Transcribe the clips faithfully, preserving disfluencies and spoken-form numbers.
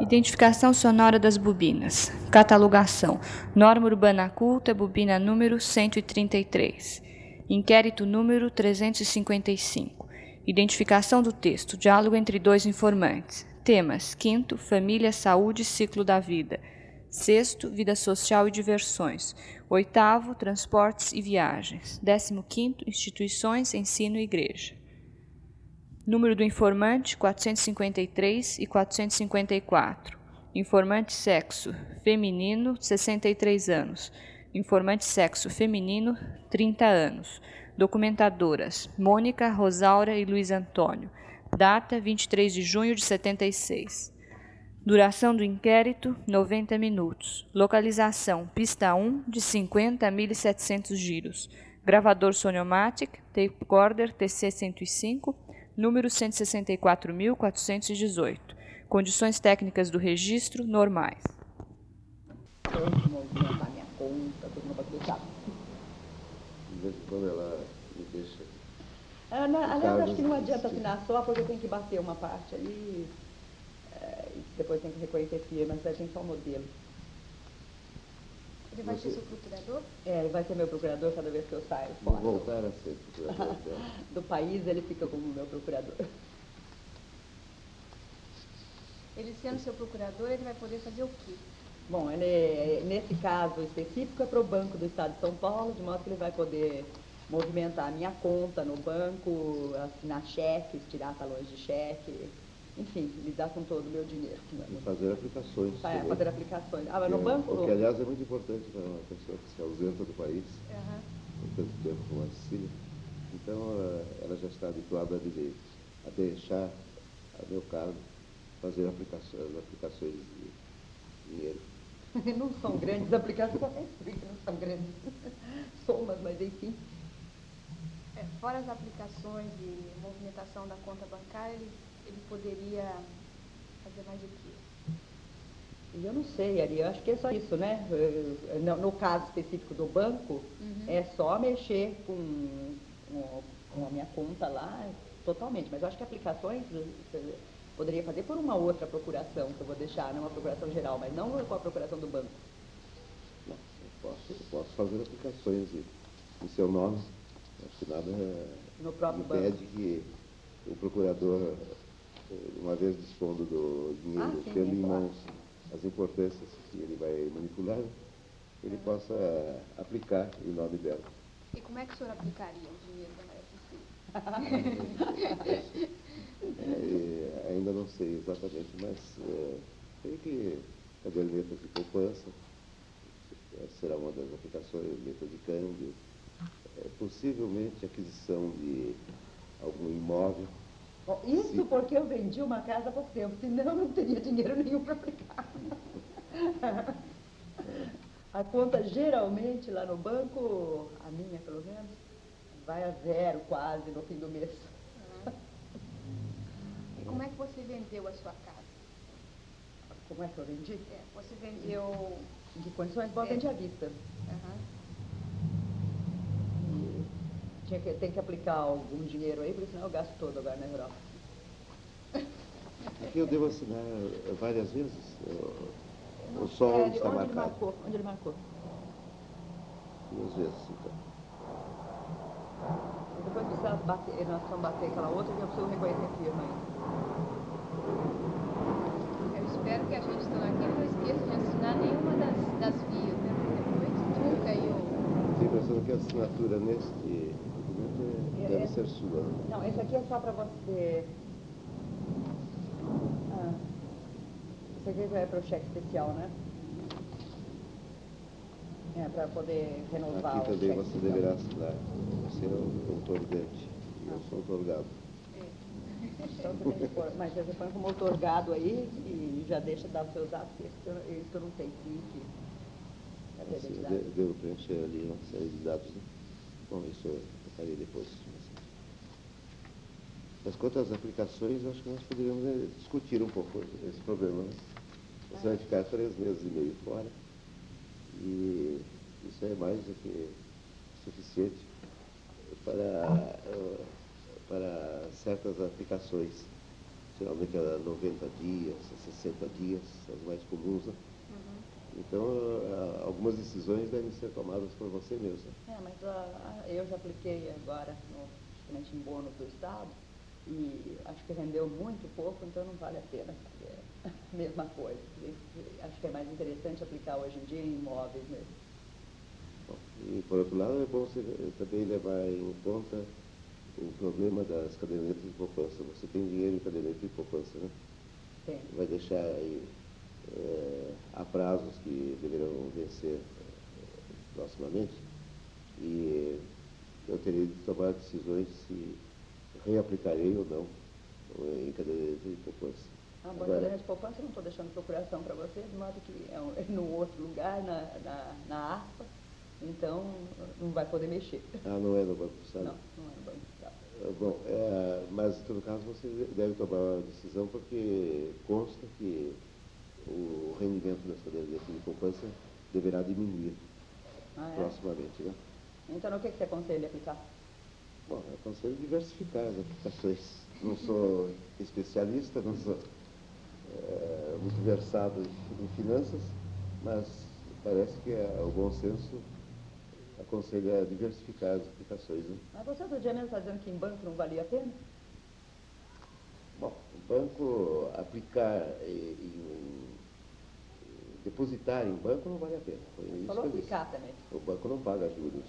Identificação sonora das bobinas. Catalogação. Norma urbana culta, bobina número cento e trinta e três. Inquérito número trezentos e cinquenta e cinco. Identificação do texto. Diálogo entre dois informantes. Temas. Quinto, família, saúde, ciclo da vida. Sexto, vida social e diversões. Oitavo, transportes e viagens. Décimo quinto, instituições, ensino e igreja. Número do informante, quatrocentos e cinquenta e três e quatrocentos e cinquenta e quatro. Informante sexo feminino, sessenta e três anos. Informante sexo feminino, trinta anos. Documentadoras, Mônica, Rosaura e Luiz Antônio. Data, vinte e três de junho de setenta e seis. Duração do inquérito, noventa minutos. Localização, pista um, de cinquenta a mil e setecentos giros. Gravador Soniomatic, tape recorder T C cento e cinco, número cento e sessenta e quatro mil quatrocentos e dezoito. Condições técnicas do registro normais. Movimentar minha conta, todo mundo vai deixar. De vez em quando ela me deixa. Ah, não, aliás, acho que não adianta assinar só, porque eu tenho que bater uma parte ali, é, e depois tem que reconhecer firmas, a gente só um modelo. Ele vai ser seu procurador? É, ele vai ser meu procurador cada vez que eu saio. Vou voltar a ser procurador dela. Do país, ele fica como meu procurador. Ele sendo seu procurador, ele vai poder fazer o quê? Bom, ele, nesse caso específico, é para o Banco do Estado de São Paulo, de modo que ele vai poder movimentar a minha conta no banco, assinar cheques, tirar talões de cheque, enfim, lidar com todo o meu dinheiro. E fazer aplicações. É, fazer aplicações. Ah, mas porque, no banco... Porque, aliás, é muito importante para uma pessoa que se ausenta do país, Uhum. por tanto tempo como a Cecília. Então, ela já está habituada a, de, a deixar a meu cargo fazer aplicações, aplicações de dinheiro. Não são grandes aplicações, não são grandes somas, mas enfim. É, fora as aplicações de movimentação da conta bancária, ele, ele poderia fazer mais o quê? Eu não sei, Ari, eu acho que é só isso, né? No, no caso específico do banco, uhum. É só mexer com, com, com a minha conta lá, totalmente. Mas eu acho que aplicações você poderia fazer por uma outra procuração, que eu vou deixar, não uma procuração geral, mas não com a procuração do banco. Não, eu posso, eu posso fazer aplicações em seu nome. Acho que nada no próprio impede banco. Que o procurador, uma vez dispondo do dinheiro, ah, sim, tendo sim, em claro. mãos as importâncias que ele vai manipular, ele uhum. possa aplicar em nome dela. E como é que o senhor aplicaria o dinheiro da Maria Cecília? é, ainda não sei exatamente, mas é, creio que cadernetas de poupança será uma das aplicações, letra de câmbio, é, possivelmente aquisição de algum imóvel. Bom, isso se... porque eu vendi uma casa há pouco tempo, senão eu não teria dinheiro nenhum para aplicar. A conta geralmente lá no banco, a minha pelo menos, vai a zero quase no fim do mês. Uhum. E como é que você vendeu a sua casa? Como é que eu vendi? É, você vendeu... Em que condições? Bom, eu vendi à vista. Uhum. Tinha que, tem que aplicar algum dinheiro aí, porque senão eu gasto todo agora na Europa. Aqui eu devo assinar várias vezes? Ou só onde está onde marcado? Ele marcou, onde ele marcou. Duas vezes, então. Depois precisa bater, nós vamos bater aquela outra que eu preciso reconhecer a firma ainda. Eu espero que a gente estando aqui não esqueça de assinar nenhuma das, das vias, né? Depois truca aí o... Sim, pensando que a assinatura neste documento é, deve é, ser sua. Não, esse aqui é só para você... Ah, esse aqui já é para o cheque especial, né? É, para poder renovar aqui o também cheque você especial. deverá assinar. Você é o outorgante e eu sou outorgado. É. Então você tem que pôr, mas você põe como outorgado aí e já deixa dar os seus atos, isso que eu, isso que eu não tenho, que assim, eu devo preencher ali uma série de dados, né? Bom, isso eu farei depois. Mas quanto às aplicações, acho que nós poderíamos é, discutir um pouco esse problema. Né? Você vai ficar três meses e meio fora e isso é mais do que suficiente para, para certas aplicações geralmente a noventa dias, a sessenta dias, as mais comuns, né? Uhum. Então, uh, algumas decisões devem ser tomadas por você mesmo. É, mas uh, eu já apliquei agora, no, justamente em bônus do Estado, e acho que rendeu muito pouco, então não vale a pena fazer a mesma coisa. Acho que é mais interessante aplicar hoje em dia em imóveis mesmo. Bom, e, por outro lado, é bom você também levar em conta o problema das cadernetas de poupança. Você tem dinheiro em caderneta de poupança, né? Tem. Vai deixar aí é, a prazos que deverão vencer é, proximamente, e eu terei de tomar decisões se reaplicarei ou não em caderneta de poupança. Ah, bom, caderneta de poupança eu não estou deixando procuração para você, de modo que é, um, é num outro lugar, na, na, na ARPA, então não vai poder mexer. Ah, não é no Banco do Estado? Não, não é no Banco do Estado. Bom, é, mas em todo caso você deve tomar uma decisão, porque consta que o rendimento das cadernetas de poupança deverá diminuir Ah, é? proximamente, né? Então o que, que você aconselha aplicar? Bom, eu aconselho diversificar as aplicações. Não sou especialista, não sou é, muito versado em finanças, mas parece que é, o bom senso aconselha diversificar as aplicações, né? Mas você do dia mesmo está dizendo que em banco não valia a pena? Bom, o banco aplicar e, e, e depositar em banco não vale a pena. Foi isso Falou que eu disse. aplicar também. O banco não paga juros.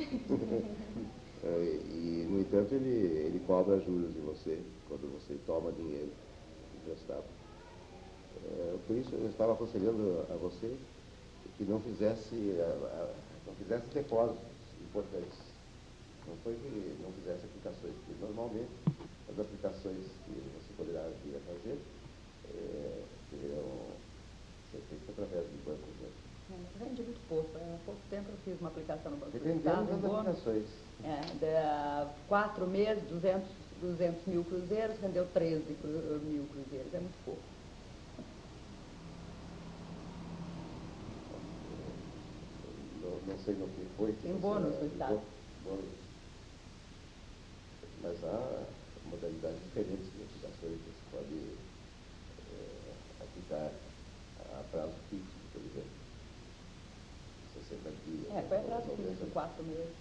é, e, no entanto, ele, ele cobra juros de você quando você toma dinheiro emprestado. É, por isso, eu estava aconselhando a você que não fizesse, a, a, não fizesse depósitos importantes. Não foi que não fizesse aplicações, porque normalmente as aplicações que você poderá vir a fazer é, deverão ser feitas através de bancos mesmo. É, rende muito pouco. Há pouco tempo eu fiz uma aplicação no Banco do Dependendo Estado. das um bônus. aplicações. É, de quatro meses, duzentos, duzentos mil cruzeiros, rendeu treze cru- mil cruzeiros. É muito pouco. Não, não sei no que foi. Em você- bônus do Estado. Bônus. Mas há modalidades diferentes de aplicações que você pode é, aplicar a prazo fixo, por exemplo. sessenta dias. É, foi a prazo noventa. fixo, quatro meses.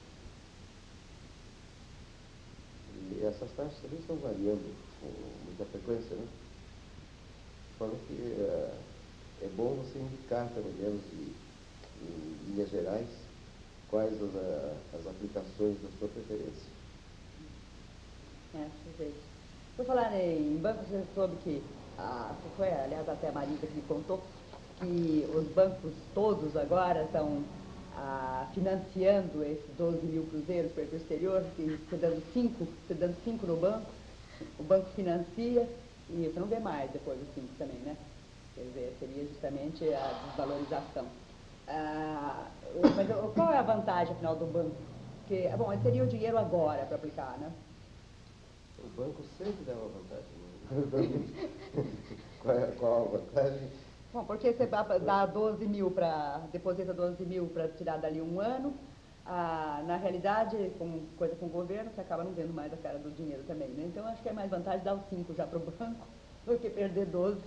E essas taxas também estão variando com muita frequência, né? De forma que é, é bom você indicar, pelo menos, em, em linhas gerais, quais as, a, as aplicações da sua preferência. É, sujeito. Por falar em banco, você soube que, ah, foi, aliás, até a Marisa que me contou, que os bancos todos agora estão ah, financiando esses doze mil cruzeiros para ir para o exterior, que você dando cinco, você dando cinco no banco, o banco financia e você não vê mais depois dos cinco também, né? Quer dizer, seria justamente a desvalorização. Ah, mas qual é a vantagem, afinal, do banco? Porque, bom, teria o dinheiro agora para aplicar, né? O banco sempre dá uma vantagem. qual, é, qual a vantagem? Bom, porque você dá doze mil para, deposita doze mil para tirar dali um ano, ah, na realidade, com coisa com o governo, você acaba não vendo mais a cara do dinheiro também, né? Então, acho que é mais vantagem dar os cinco já para o banco do que perder doze.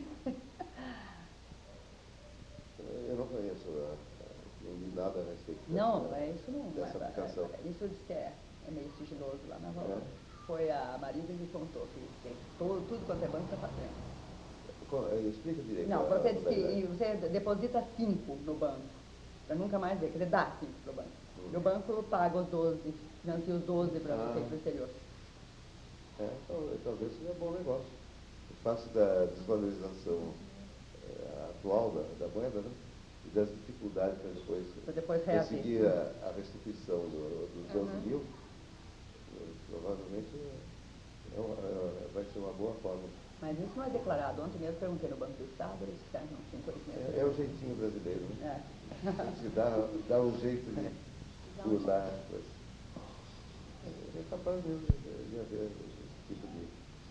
Eu não conheço, não li nada a respeito Não, dessa, é isso não. dessa é, aplicação. é, isso diz que é, é meio sigiloso lá na Valor. É. Foi a Marisa que me contou que tem todo, tudo quanto é banco está fazendo. Explica direito. Não, a você diz que modalidade. você deposita cinco no banco, para nunca mais ver, quer dizer, dá cinco para o banco. Hum. E o banco paga os doze, financia os doze para Ah. você ir para o exterior. É, talvez, talvez seja um bom negócio. O fato da desvalorização é, atual da, da moeda, né? E das dificuldades para depois, Para depois reabrir. conseguir a, a restituição do, dos doze Uhum. mil, provavelmente é uma, é, vai ser uma boa forma. Mas isso não é declarado. Ontem mesmo perguntei no Banco do Estado, eles disseram que não tinham conhecimento. É, é o jeitinho brasileiro, né? É. Se dá, dá um jeito de usar as coisas. É, é capaz mesmo de, de haver esse tipo de,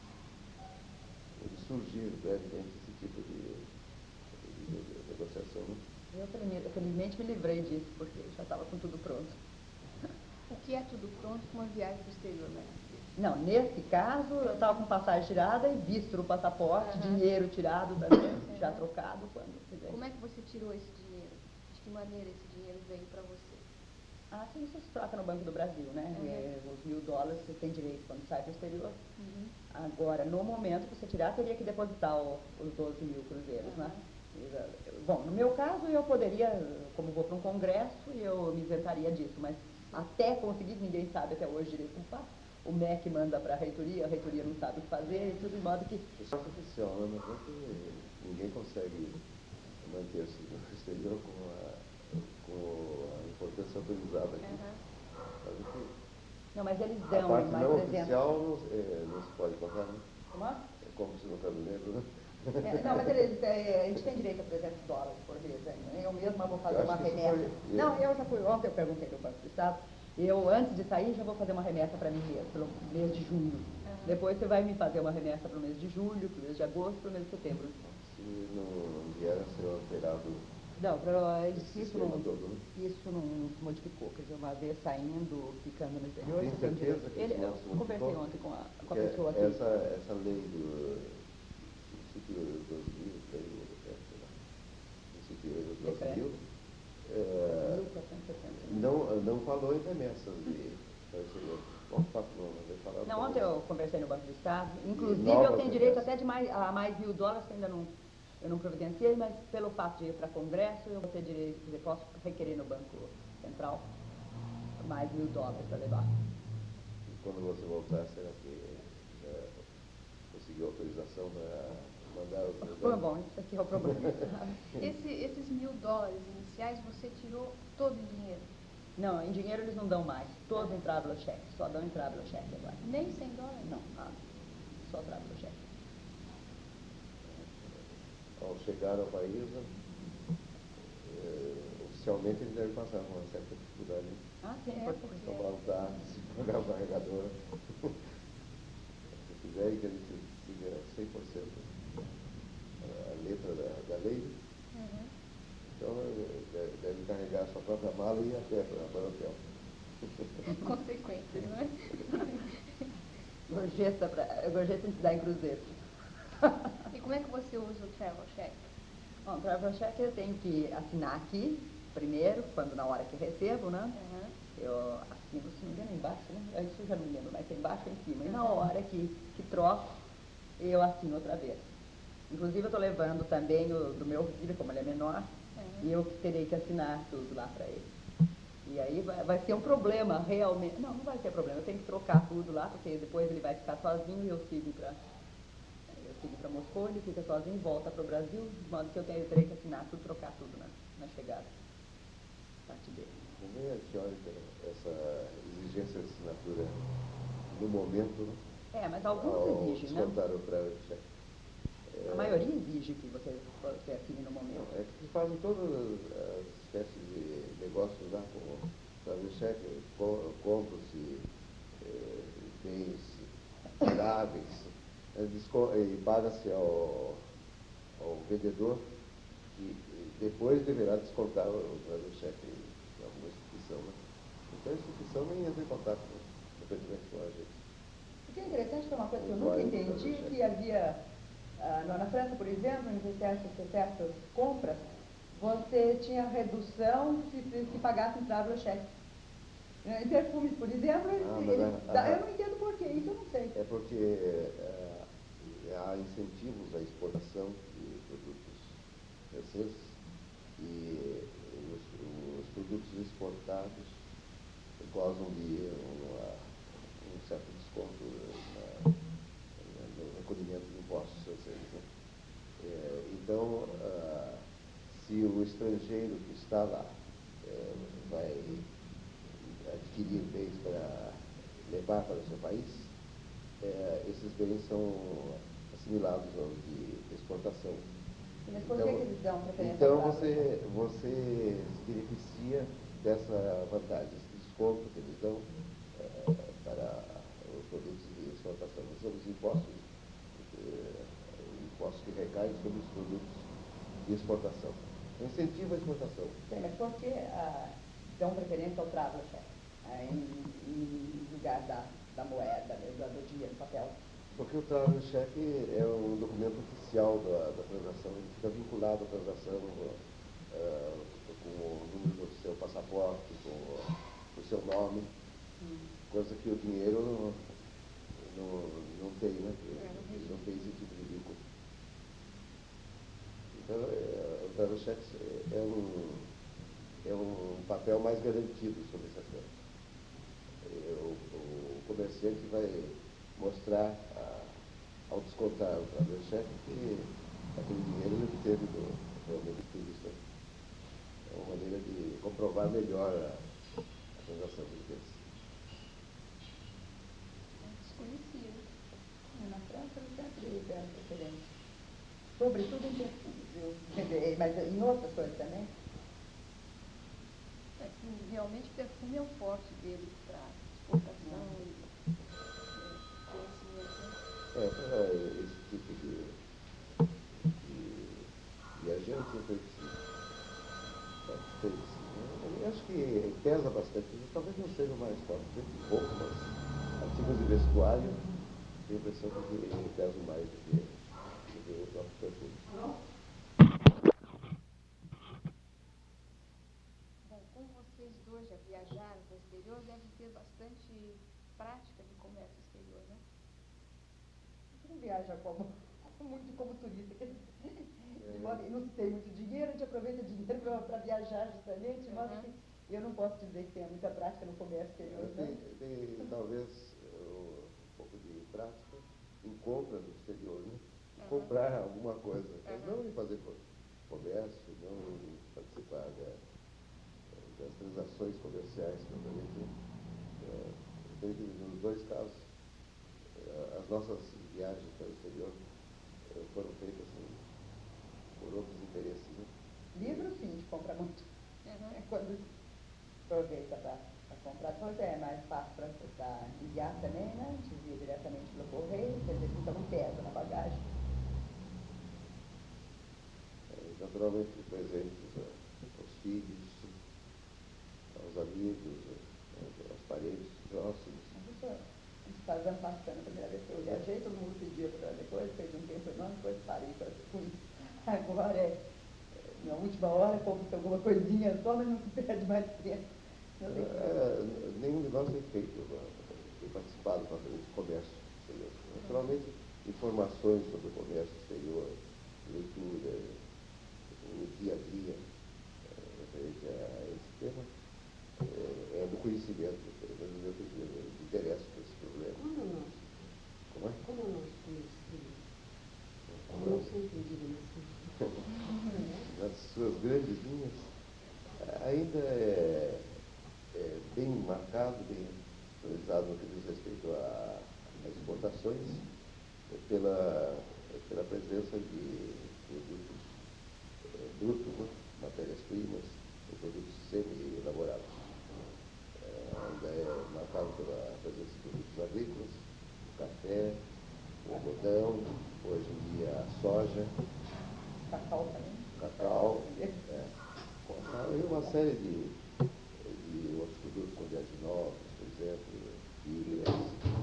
de surgir brevemente esse tipo de, de, de negociação. Né? Eu, felizmente, felizmente, me livrei disso, porque já estava com tudo pronto. O que é tudo pronto com uma viagem para o exterior, né? Não, nesse caso, eu estava com passagem tirada e visto no passaporte, uhum. dinheiro tirado também, uhum. já trocado. Quando quiser. Como é que você tirou esse dinheiro? De que maneira esse dinheiro veio para você? Ah, sim, você se troca no Banco do Brasil, né? Uhum. É, os mil dólares você tem direito quando sai para o exterior. Uhum. Agora, no momento que você tirar, teria que depositar o, os doze mil cruzeiros, uhum. né? Bom, no meu caso, eu poderia, como vou para um congresso, eu me isentaria disso, mas até conseguir, ninguém sabe até hoje direito como faz. O M E C manda para a reitoria, a reitoria não sabe o que fazer, e tudo de modo que... Isso é artificial, né? Mas é que ninguém consegue manter-se no exterior com a, com a importância autorizada aqui. Uhum. Que não, mas eles dão, a parte mais não trezentos. oficial não, é, não se pode contar, né? Como? É como se não está me lembro, né? É, não, mas eles, é, a gente tem direito a trezentos dólares por mês ainda. Eu mesma vou fazer uma remessa. Foi... Não, eu já fui, ontem eu perguntei no Banco do Estado, eu antes de sair já vou fazer uma remessa para mim mesmo, pelo mês de junho. Uhum. Depois você vai me fazer uma remessa para o mês de julho, para o mês de agosto, para o mês de setembro. Se não vier a ser alterado... Não, pra, isso, isso, não, todo, né? isso não se modificou, quer dizer, uma vez saindo, ficando no exterior... Tem certeza que ele, isso não se eu conversei ontem com a, com a é, pessoa aqui. Essa, essa lei do substituir dois mil, substituir dois mil, é, não, não falou em remessas de... Bom, não, não, ontem eu conversei no Banco do Estado, inclusive eu tenho direito até de mais, a mais mil dólares que ainda não... Eu não providenciei, mas pelo fato de ir para congresso, eu vou ter direito, quer dizer, posso requerer no Banco Central mais mil dólares para levar. E quando você voltar, será que é, conseguiu autorização para mandar os mil dólares? Bom, isso aqui é o problema. Esse, esses mil dólares iniciais, você tirou todo em dinheiro? Não, em dinheiro eles não dão mais. Todos em traveler check, só dão em traveler check agora. Nem cem dólares? Não, nada. Só traveler check. Ao chegar ao país, é, oficialmente ele deve passar com uma certa dificuldade. Ah, sim, é, porque... Tomar um táxi, pagar o carregador. Se quiser que ele siga cem por cento a letra da, da lei, uhum. então deve, deve carregar a sua própria mala e ir a pé para o hotel. Consequências, não é? Gorjeta, pra, gorjeta se dá em cruzeiro. E como é que você usa o travel check? Bom, o travel check eu tenho que assinar aqui, primeiro, quando na hora que recebo, né? Uhum. Eu assino, se não me engano, é embaixo, né? Isso eu já não lembro, mas é embaixo ou em cima. Uhum. E na hora que, que troco, eu assino outra vez. Inclusive eu estou levando também o do meu filho, como ele é menor, uhum. e eu terei que assinar tudo lá para ele. E aí vai, vai ser um problema, realmente. Não, não vai ser problema, eu tenho que trocar tudo lá, porque depois ele vai ficar sozinho e eu sigo para... sigo para Moscou, ele fica sozinho, volta para o Brasil, de modo que eu tenho, terei que assinar tudo, trocar tudo na, na chegada. Parte dele. Como é que olha essa exigência de assinatura no momento? É, mas alguns exigem, né? O travel check. É, a maioria exige que você, você assine no momento. É que fazem todas as espécies de negócios lá com o travel check, compram-se é, bens duráveis, e paga-se ao, ao vendedor e depois deverá descontar o travel check em alguma instituição. Né? Então a instituição nem entra em contato com a gente. O que é interessante, que é uma coisa que eu nunca entendi, que havia, ah, na França, por exemplo, em certas, certas compras, você tinha redução se, se pagasse em travel check. Em perfumes, por exemplo, ah, eles, é, dá, eu não entendo por quê, isso eu não sei. É porque é, há incentivos à exportação de produtos franceses e os, os produtos exportados gozam de uma, um certo desconto na, na, no recolhimento de impostos franceses. Né? É, então, ah, se o estrangeiro que está lá é, vai adquirir bens para levar para o seu país, é, esses bens são assimilados aos de exportação. Mas por então, que eles dão preferência? Então você, você se beneficia dessa vantagem, esse desconto que eles dão é, para os produtos de exportação. São os impostos, é, impostos que recaem sobre os produtos de exportação. Incentiva a exportação. Sim, mas por que ah, dão preferência ao travel check? Em, em lugar da, da moeda, né, do, do dinheiro, papel. Porque o trabalho de cheque é um documento oficial da, da transação, ele fica vinculado à transação uh, com o número do seu passaporte, com o, o seu nome, hum. coisa que o dinheiro não, não, não tem, né? Ele não tem esse tipo de vínculo. Então, é, o trabalho de cheque é um, é um papel mais garantido sobre esse aspecto. O, o comerciante vai mostrar, a, ao descontar o trabalho de cheque, que aquele dinheiro ele obteve do realmente turista. É uma maneira de comprovar melhor a, a transação de bens. Desconhecido. Na França, eu sempre deram preferência. Sobretudo em perfumes, viu? Mas em outras coisas também. É que realmente o perfume é o forte dele para exportação e é, conhecimento. É, para esse tipo de, de viajante, eu creio que sim. Eu acho que pesa bastante, talvez não seja o mais forte, um pouco, mas artigos de vestuário, tenho a impressão de que pesam mais do que, do que o próprio perfume. Bom, como vocês dois já viajaram para o exterior, deve ter bastante prática de comércio exterior, né? Não viaja como, muito como turista. É. Não tem muito dinheiro, a gente aproveita o dinheiro para viajar justamente, uhum. Mas que eu não posso dizer que tenha muita prática no comércio exterior. Tem, tem talvez um pouco de prática em compras no exterior, né? Uhum. Comprar alguma coisa, mas uhum. Não em fazer comércio, não em participar da, das transações comerciais, propriamente. É, nos dois casos, as nossas viagens para o exterior foram feitas assim, por outros interesses. Né? Livro, sim, a gente compra muito. Uhum. É quando aproveita para comprar, depois é mais fácil para enviar também, né? A gente envia diretamente pelo correio, quer dizer, fica não pesa na bagagem. É, naturalmente, presentes aos filhos, aos amigos, aos parentes próximos. Faz ano passado, a primeira vez que eu viajei, todo mundo pedia para depois, fez um tempo enorme, depois parei com isso. Agora é, na última hora, compra alguma coisinha só, mas não perde mais tempo. Não tem é, nenhum de nós tem feito, tem participado do comércio exterior. Naturalmente, informações sobre o comércio exterior, leitura, o dia a dia, referente a esse tema, é, é do conhecimento, pelo menos eu me interesso por esse problema. Como nós? Como é? Como nós conhecemos? Como não se entendido assim? Nas suas grandes linhas, ainda é, é bem marcado, bem realizado no que diz respeito às exportações, pela, pela presença de produtos é, brutos, né? Matérias-primas, ou produtos semi-elaborados. Ainda é marcado pela presença de produtos agrícolas, o café, o algodão, hoje em dia a soja, cacau também. Cacau, é, e uma série de, de outros produtos, como oleaginosas, por exemplo, fibras,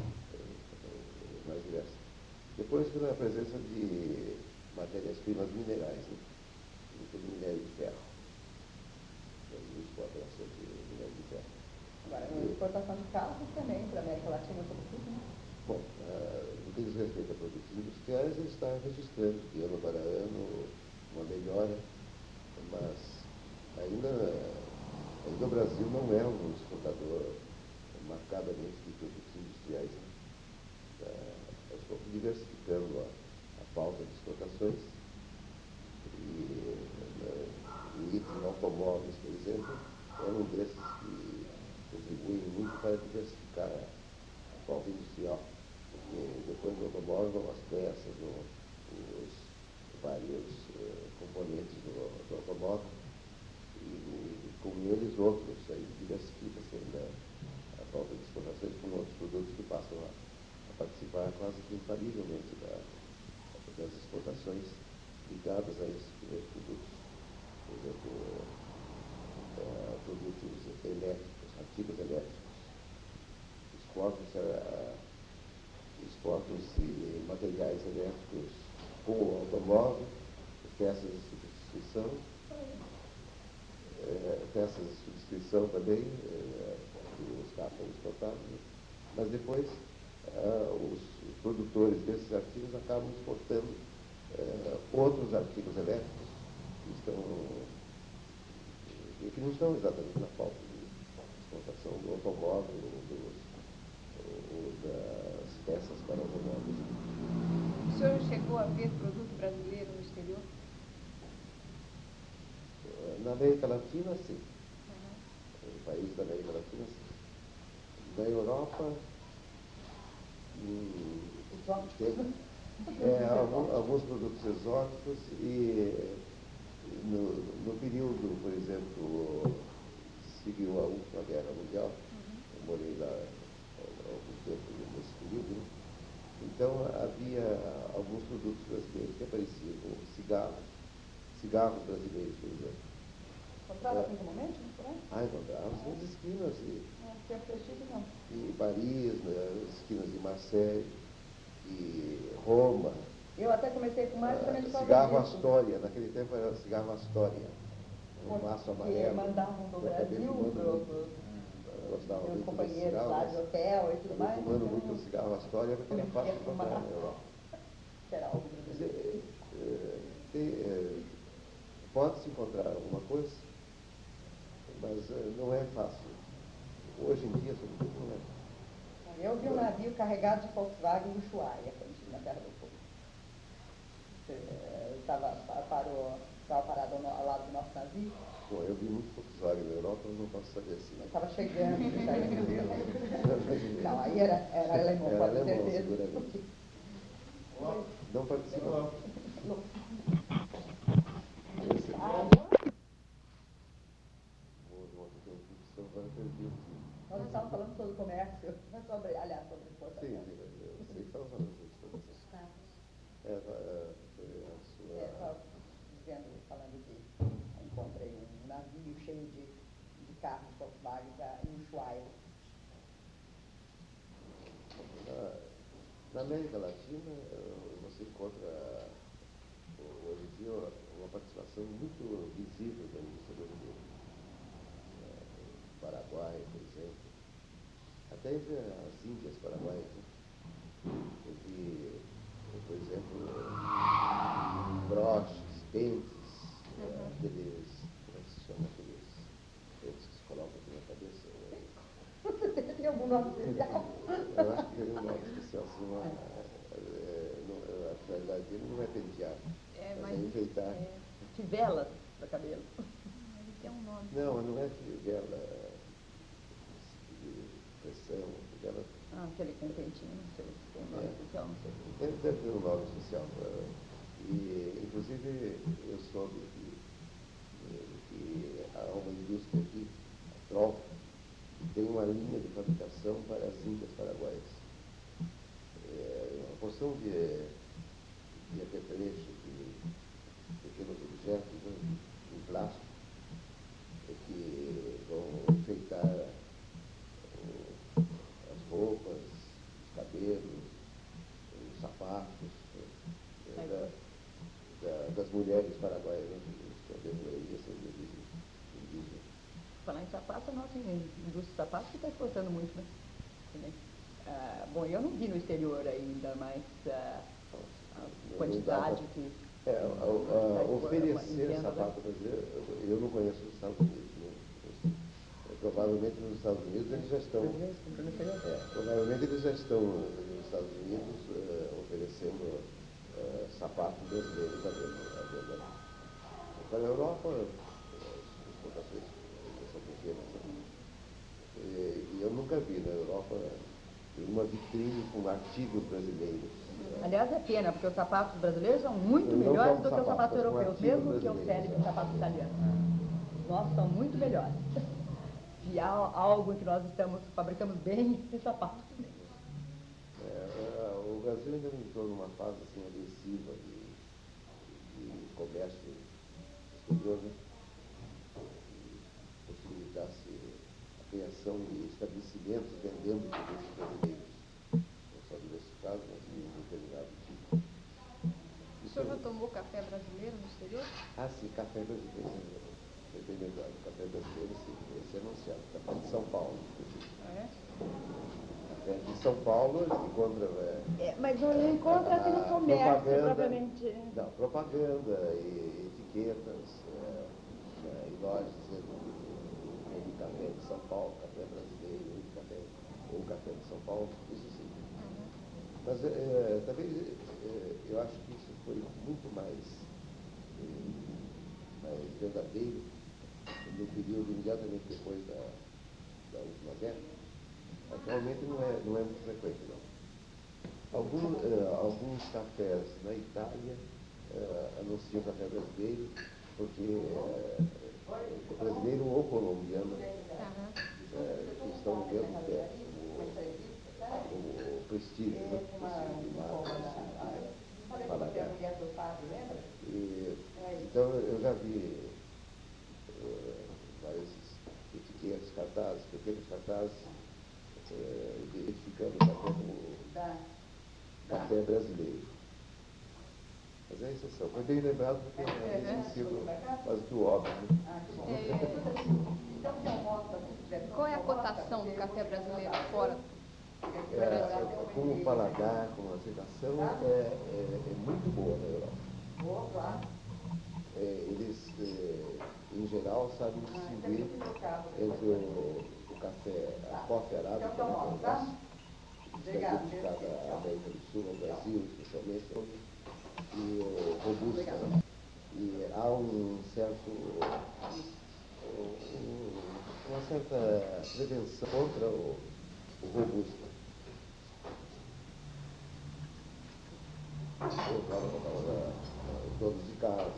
mais diversas. Depois pela presença de matérias-primas minerais, né? Muito minério de ferro. Brasil exporta bastante minério de ferro. Agora, a exportação de carros também, para a América Latina, sobretudo, né? Bom, uh, no que diz respeito a produtos industriais, ele está registrando de ano para ano uma melhora, mas ainda, ainda o Brasil não é um exportador marcadamente de produtos industriais. Né? Uh, aos poucos diversificando a, a pauta de exportações e uh, itens automóveis, por exemplo, é um desses que contribuem muito para diversificar a, a pauta industrial, porque depois do automóvel vão as peças, no, os vários uh, componentes do, do automóvel e, e com eles outros, aí diversifica-se ainda a pauta de exportações com outros produtos que passam a, a participar quase que infalivelmente da, das exportações ligadas a esses primeiros produtos. Por exemplo, uh, produtos elétricos, artigos elétricos. Exportam-se a, materiais elétricos com o automóvel, peças de substituição, é, peças de substituição também, é, os carros são exportados, né? Mas depois ah, os produtores desses artigos acabam exportando eh, outros artigos elétricos que, estão, que não estão exatamente na pauta de exportação do automóvel ou, dos, ou das peças para automóveis. O senhor chegou a ver produto brasileiro no exterior? Na América Latina, sim. Uhum. No país da América Latina, sim. Da Europa, hum, tem, é, alguns, alguns produtos exóticos e no, no período, por exemplo, seguiu a última guerra mundial, uhum. Eu morei lá há algum tempo nesse período, né? Então havia alguns produtos brasileiros que apareciam, como cigarros, cigarros brasileiros, por exemplo. Encontraram aqui no momento? Ah, encontrávamos nas esquinas e, é, prestígio, não. e Paris, nas esquinas de Marseille e Roma. Eu até comecei com mais também uh, cigarro Astoria, naquele tempo era cigarro Astoria, um maço amarelo. Mandavam do Brasil, meus companheiros lá de hotel e tudo mais. Fumando então, muito cigarro Astoria porque era fácil de comprar na Europa. Será algo brasileiro? Pode-se encontrar alguma coisa, mas uh, não é fácil. Hoje em dia, sobretudo, não é. Eu vi um navio carregado de Volkswagen em Ushuaia, quando estive na Terra do Fogo. Estava parou, estava parado ao, ao lado do nosso navio. Bom, eu vi muito Volkswagen na Europa, mas não posso saber se... Estava chegando, não, aí era, era alemão, era pode alemão, certeza. seguramente. Não participa. Esse... Nós estávamos falando sobre o comércio, sobre, aliás, sobre exportação. Sim, sim, eu sei que estava falando sobre exportação. É, é, foi a sua... É, estava dizendo, falando de... Encontrei um navio cheio de, de carros Volkswagen em Ushuaia. Na, na América Latina, você encontra, hoje em dia, uma participação muito visível da indústria brasileira. Paraguai, por exemplo, até entre as Índias paraguaias, né? Eu vi, por exemplo, broches, dentes, uhum. é, aqueles, como é que se chama aqueles dentes que se colocam aqui na cabeça? Você tem algum nome especial? Eu acho que tem um nome especial, assim, uma, é, não, a finalidade dele não é pentear, é, mas, mas é enfeitar. É, fivelas para cabelo. Ele tem um nome. Não, não é fivela. Pressão, aquela... Ah, aquele com pentinho, não sei se tem um nome é. especial, não sei. Deve, deve ter um nome especial. E, inclusive, eu soube que, que há uma indústria aqui, a Troll, que tem uma linha de fabricação para as Índias paraguaias. É uma porção de, de apetrecho, de pequenos objetos, né, em plástico, que vão enfeitar roupas, os cabelos, os sapatos, né, da, da, das mulheres paraguaias, né, que a maioria são de origem indígena. Falar em sapato, a nossa indústria de sapatos está exportando muito, né? Ah, bom, eu não vi no exterior ainda, mas ah, a quantidade que... É, a, a, a oferecer sapato brasileiro, eu não conheço os Estados Unidos, né? Provavelmente nos Estados Unidos eles já estão, é, provavelmente eles já estão nos Estados Unidos uh, oferecendo uh, sapatos brasileiros à venda. Para a Europa, as exportações são pequenas. Né? E, e eu nunca vi na Europa uma vitrine com artigos brasileiros. Aliás, é pena, porque os sapatos brasileiros são muito melhores do que os sapatos europeus, mesmo que eu célebre os sapatos italianos. Os nossos são muito melhores. E há algo que nós estamos, fabricamos bem esse sapato. É, o Brasil ainda não entrou numa fase assim agressiva de, de comércio exterior, né? Que possibilitasse a criação de estabelecimentos vendendo produtos brasileiros, não só diversificados, mas de um determinado tipo. Ah, sim, café brasileiro. Eu tenho lembrado, café brasileiro, sim, esse é anunciado, café de São Paulo. É? Café de São Paulo, eles encontram... É, É, mas eu encontro assim no comércio, propriamente. Não, propaganda e etiquetas é, é, em lojas dizendo que café de São Paulo, café brasileiro, café, ou café de São Paulo, isso sim. Uhum. Mas é, também é, eu acho que isso foi muito mais, é, mais verdadeiro no período imediatamente depois da, da última guerra. Atualmente não é, não é muito frequente, não. Algum, uh, alguns cafés na Itália uh, anunciam café brasileiro, porque uh, brasileiro ou colombiano uh, estão no mesmo pé, o, o prestígio, né? O prestígio de marca, paladar. E, então eu já vi uh, várias etiquetas, cartazes, pequenos cartazes, uh, identificando o café como café brasileiro. Mas é exceção. Foi bem lembrado porque é esquecido quase que o óbvio. Qual é a cotação do café brasileiro fora? É, como paladar, como aceitação, é, é, é muito boa na Europa. É, eles, é, em geral, sabem distinguir entre o, o café, a coffee arábica, que é uma classe, que está dedicada à América do Sul, ao Brasil, especialmente, e o robusta. E há um certo, um, uma certa prevenção contra o, o robusta. Os donos de casa,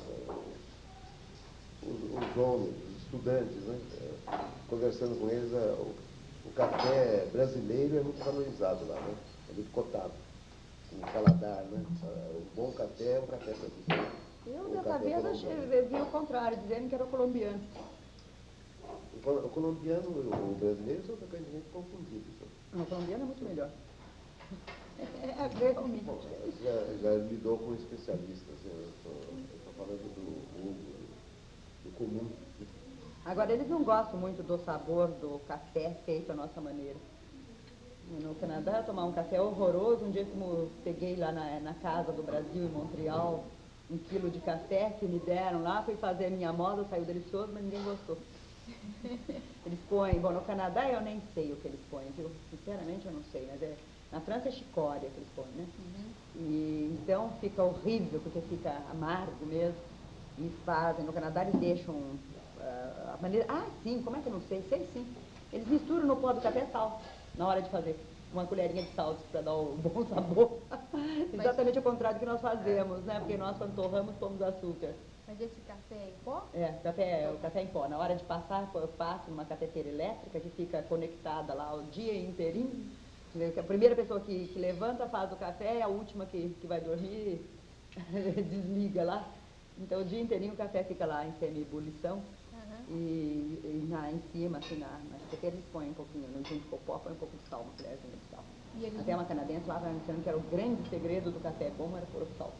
os, os homens, os estudantes, né? Conversando com eles, o, o café brasileiro é muito valorizado lá, né? É muito cotado. O paladar, né? O bom café é o café brasileiro. Eu, dessa vez, achei, vi o contrário, dizendo que era o colombiano. O, o colombiano e o brasileiro são frequentemente confundidos. Não, o colombiano é muito melhor. É, realmente. Bom, já, já lidou com especialistas, eu estou falando do, do, do comum. Agora, eles não gostam muito do sabor do café feito à nossa maneira. No Canadá, eu tomar um café horroroso. Um dia, como peguei lá na, na casa do Brasil, em Montreal, um quilo de café que me deram lá, fui fazer a minha moda, saiu delicioso, mas ninguém gostou. Eles põem, bom, no Canadá eu nem sei o que eles põem, viu? Sinceramente eu não sei, mas é, na França é chicória que eles põem, né? Uhum. E então fica horrível, porque fica amargo mesmo, e fazem, no Canadá eles deixam uh, a maneira, ah sim, como é que eu não sei? Sei sim, eles misturam no pó do café sal, na hora de fazer, uma colherinha de sal para dar o bom sabor. Exatamente o contrário do que nós fazemos, né? Porque nós quando torramos pomos açúcar. Mas esse café é em pó? É, café, o café em pó. Na hora de passar, eu passo numa cafeteira elétrica que fica conectada lá o dia inteirinho. A primeira pessoa que, que levanta faz o café, a última que, que vai dormir desliga lá. Então o dia inteirinho o café fica lá em semi-ebulição. Uhum. E, e na, em cima, assim, na, na cafeteira eles põem um pouquinho, no junto com o pó, põe um pouco de sal, uma colherzinha de sal. Até uma canadense lá estava dizendo que era o grande segredo do café bom, era pôr o sal.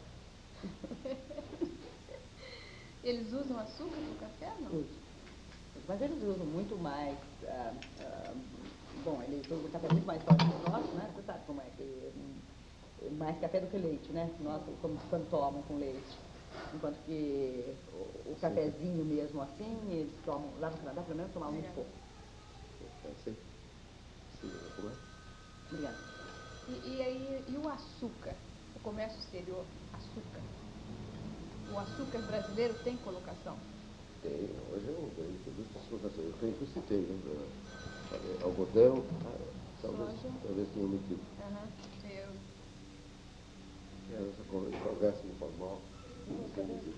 Eles usam açúcar no café ou não? Usam. Mas eles usam muito mais, ah, ah, bom, eles usam o café muito mais forte que o nosso, né? Você sabe como é que, um, mais café do que leite, né? Nossa, como quando tomam com leite. Enquanto que o, o cafezinho mesmo assim, eles tomam, lá no Canadá pelo menos tomavam muito pouco. Sim. Sim, como é? Obrigada. E, e aí, e o açúcar? O comércio exterior, açúcar? O açúcar brasileiro tem colocação? Tem, hoje é um produto de exportação. Eu creio que eu citei, né? Algodão, talvez, talvez tenha omitido. Uhum. Eu... É, essa conversa informal. Uhum.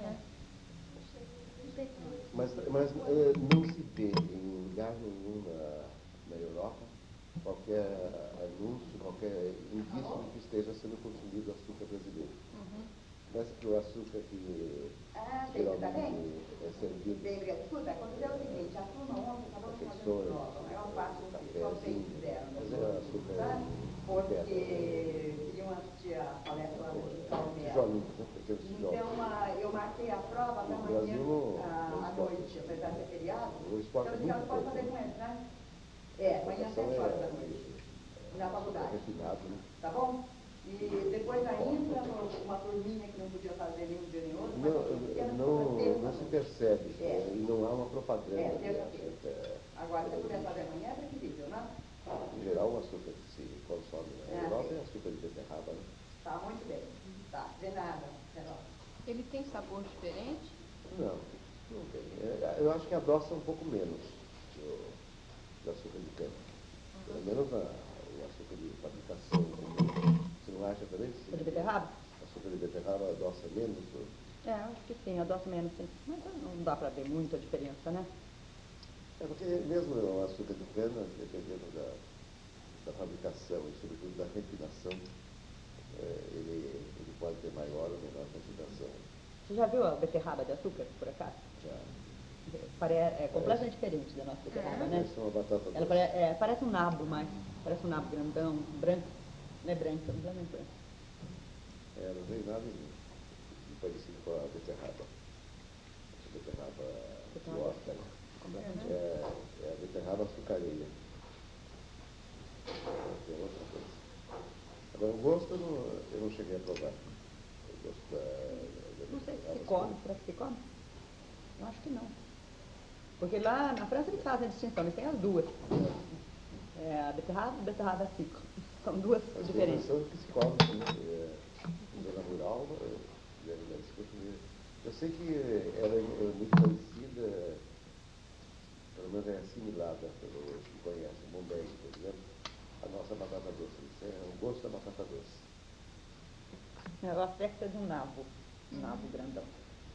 Mas, mas uh, não se vê em lugar nenhum na, na Europa qualquer anúncio, qualquer indício de que esteja sendo consumido açúcar brasileiro. Uhum. Parece que o açúcar que ah, geralmente é servido... Bem, escuta, aconteceu o seguinte, a turma ontem estava fazendo prova, o maior parte do que vocês fizeram. Mas é açúcar... Sabe? Porque queriam assistir a palestra lá do Hospital Melo. Tijolinhos, né? Então, a, eu marquei a prova para noite, apesar de ser feriado. O esporte é então, muito eles podem fazer com eles, né? É, amanhã às sete horas da noite, na faculdade. Refinado, né? Tá bom? E depois ainda uma turminha que não podia fazer nenhum dia nem outro. Não, não, não se percebe, é. E não há uma propaganda. É, terça-feira. Agora, se puder fazer amanhã, é preferível, né? Em geral, o açúcar que se consome na É. Europa é açúcar de beterraba, né? Tá, muito bem. Tá, de nada, Carol. Ele tem sabor diferente? Não, não tem. É, eu acho que adoça um pouco menos do, do açúcar de cana. Pelo menos a, o açúcar de fabricação. Você não acha também? O de beterraba? Açúcar de beterraba adoça menos? Ou... É, acho que sim, adoça menos, sim. Mas não dá para ver muita diferença, né? É porque mesmo o açúcar de cana, dependendo da, da fabricação e sobretudo da refinação, é, ele, ele pode ter maior ou menor concentração. Você já viu a beterraba de açúcar, por acaso? Já. Pare é completamente diferente da nossa beterraba, né? Parece uma batata Ela doce. pare é, parece um nabo, mas parece um nabo grandão, branco. Não é branco, é completamente branco. É, não tem nada de parecido com a beterraba. A beterraba do Oscar. É, é a beterraba açucareira. Tem outra coisa. Agora, o gosto eu não, eu não cheguei a provar. O gosto da, da Não sei se beterraba se come, será que se come? Eu acho que não. Porque lá na França eles fazem a distinção, eles têm as duas. É, a beterraba e a beterraba seca. São duas As diferentes. coisas que se come, sim, é, em Zona Rural, é, eu sei que ela é muito parecida, pelo menos é assimilada pelos que conhecem, o Bombay, por exemplo, a nossa batata doce. Isso é o gosto da batata doce. É, o aspecto é de um nabo, um nabo grandão.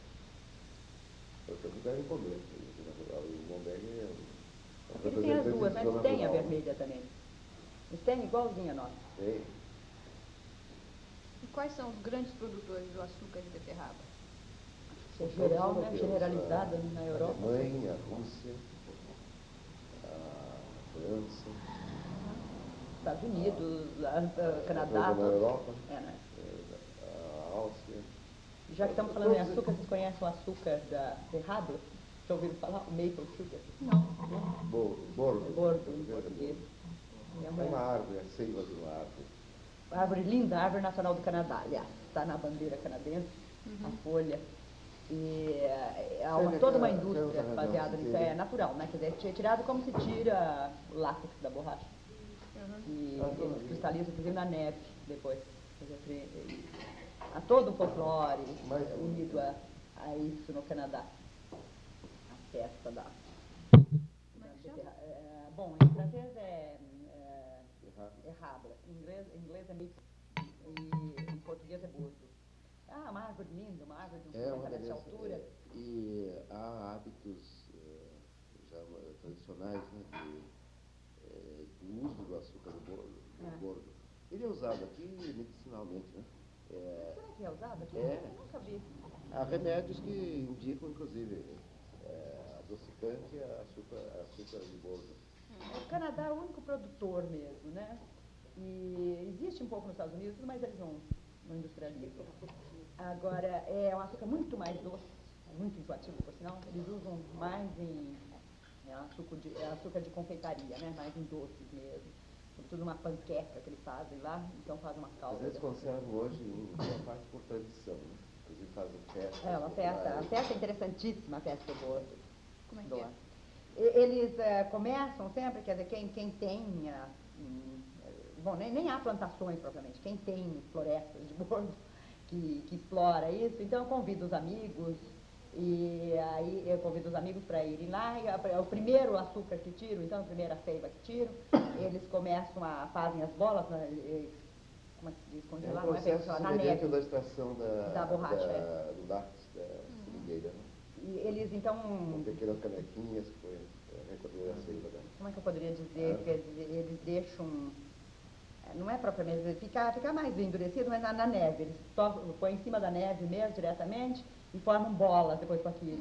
Eu também devem comer, em Zona Rural, e o Bombay é um Ele tem as duas, representante de mas Zona tem a Rural. vermelha também. Eles têm igualzinha a nossa. Tem. E quais são os grandes produtores do açúcar de beterraba? Isso é geral, né? Generalizada na Europa. A Alemanha, a Rússia, a França. Estados Unidos, a, a, Canadá. Na todos. Europa, É, né? a Áustria. Já que estamos falando em açúcar, vocês conhecem o açúcar da beterraba? Já ouviram falar? O maple sugar? Não. Bordo. Bordo. Bordo, em português. É É uma uma árvore, é a seiva de uma árvore. árvore linda, árvore nacional do Canadá, aliás. Está na bandeira canadense, a folha. E é é uma, toda uma indústria baseada nisso. É natural, né? Quer dizer, é tirado como se tira o látex da borracha. E eles cristalizam, inclusive, na neve depois. Quer dizer, e- há todo um folclore Mas- unido a, a isso no Canadá. A festa da... Como é que chama? É, bom, em francês é, é, é rabla, em inglês, em inglês é maple e em português é bordo. Ah, uma árvore linda, uma árvore de uns É uma cinquenta metros de beleza. altura. É, e há hábitos eh, já eh, tradicionais, né, de, eh, do uso do açúcar do bordo, do É. bordo. Ele é usado aqui medicinalmente, né? É, Será que é usado aqui? É. Eu nunca vi. há remédios que indicam, inclusive, eh, adocicante e açúcar, açúcar de bordo. O Canadá é o único produtor mesmo, né? E existe um pouco nos Estados Unidos, mas eles não, não industrializam. Agora, é um açúcar muito mais doce, muito enjoativo, por sinal. Eles usam mais em é, açúcar, de, é, açúcar de confeitaria, né? Mais em doces mesmo. Sobretudo uma panqueca que eles fazem lá, então fazem uma Às calda. vezes conservam hoje, em boa parte, por tradição, né? Inclusive fazem festa. É uma festa, a festa é interessantíssima, a festa do bordo. Como é que do é? ano. E- Eles eh, começam sempre, quer dizer, quem, quem tem, ah, hum, eh, bom, nem, nem há plantações propriamente, quem tem florestas de bordo que, que explora isso, então eu convido os amigos, e aí eu convido os amigos para irem lá, e a- é o primeiro açúcar que tiro, então a primeira seiva que tiro, eles começam a, fazem as bolas, né, e- como é que se diz, É um congelar, não é processo congelar, na semelhante ao neve. da extração da, Da borracha, da- é. do látex da seringueira, né? E eles então, Com pequenas canequinhas que foi é, recolher a seiva dela. como é que eu poderia dizer, Ah. quer dizer, eles deixam, eh, não é propriamente, ficar, ficar mais endurecido, mas na, na neve, eles to- põem em cima da neve mesmo, diretamente, e formam bolas depois com aquilo.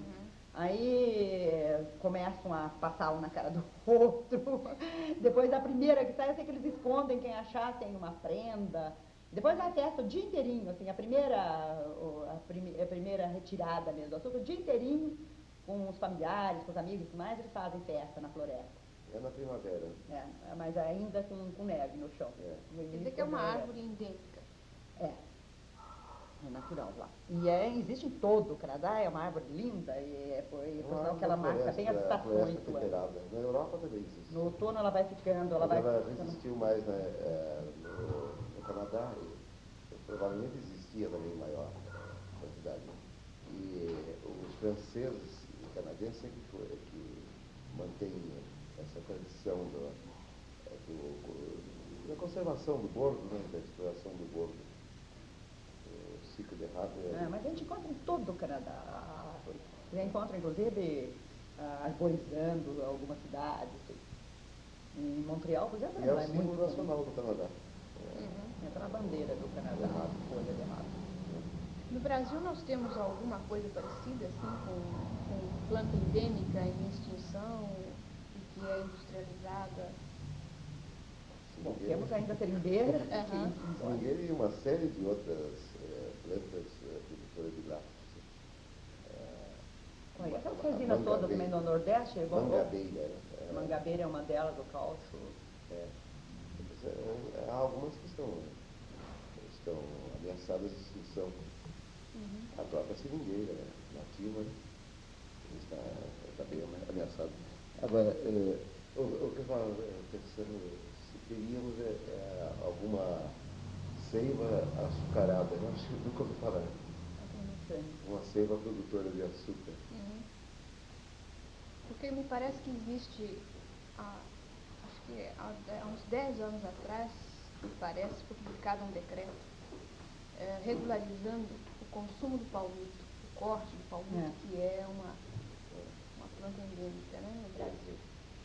Aí eh, começam a passar um na cara do outro, depois a primeira que sai, eu sei que eles escondem, quem achar tem uma prenda, depois a festa o dia inteirinho, assim, a primeira, o- a, prime- a primeira retirada mesmo do açúcar, o dia inteirinho, com os familiares, com os amigos e tudo mais, eles fazem festa na floresta. É na primavera. É, mas ainda com, com neve no chão. É. Quer dizer que é uma árvore endêmica. É. É natural lá. E é, existe em todo o Canadá, é uma árvore linda, e é, foi, por sinal que ela marca bem as estações do ano. Na Europa também existe. No outono ela vai ficando, ela Mas vai ela ficando... resistiu mais, né, é, no, no Canadá, e, provavelmente existia também em maior quantidade. E os franceses e canadenses é que, foi, é que mantêm essa tradição do, do, da conservação do bordo, né, da exploração do bordo. O ciclo de rato é... É, mas a gente encontra em todo o Canadá a árvore. Você encontra, inclusive, arborizando algumas cidades. Em Montreal, por exemplo, E é o é símbolo muito nacional do Canadá. Uhum. Entra na bandeira do Canadá, a folha de rato. No Brasil nós temos alguma coisa parecida, assim, com, com planta endêmica em extinção e que é industrializada? Bom, temos ainda a seringueira, Uhum. Seringueira e uma série de outras é, plantas é, produtoras de lácteos. É, Olha, essas resinas todas também no Nordeste, é bom. Mangabeira. É, Mangabeira é uma delas, o cálcio. É, é, há algumas que estão, estão ameaçadas de extinção. Uhum. A própria seringueira nativa está, está bem ameaçada. Agora, é, o, o que eu estava pensando, se teríamos é, é, alguma seiva açucarada, eu acho que nunca ouvi falar. Uma seiva produtora de açúcar. Uhum. Porque me parece que existe, há, acho que há, há uns dez anos atrás, me parece, foi publicado um decreto é, regularizando o consumo do palmito, o corte do palmito, é. que é uma, uma planta endêmica, né, no Brasil.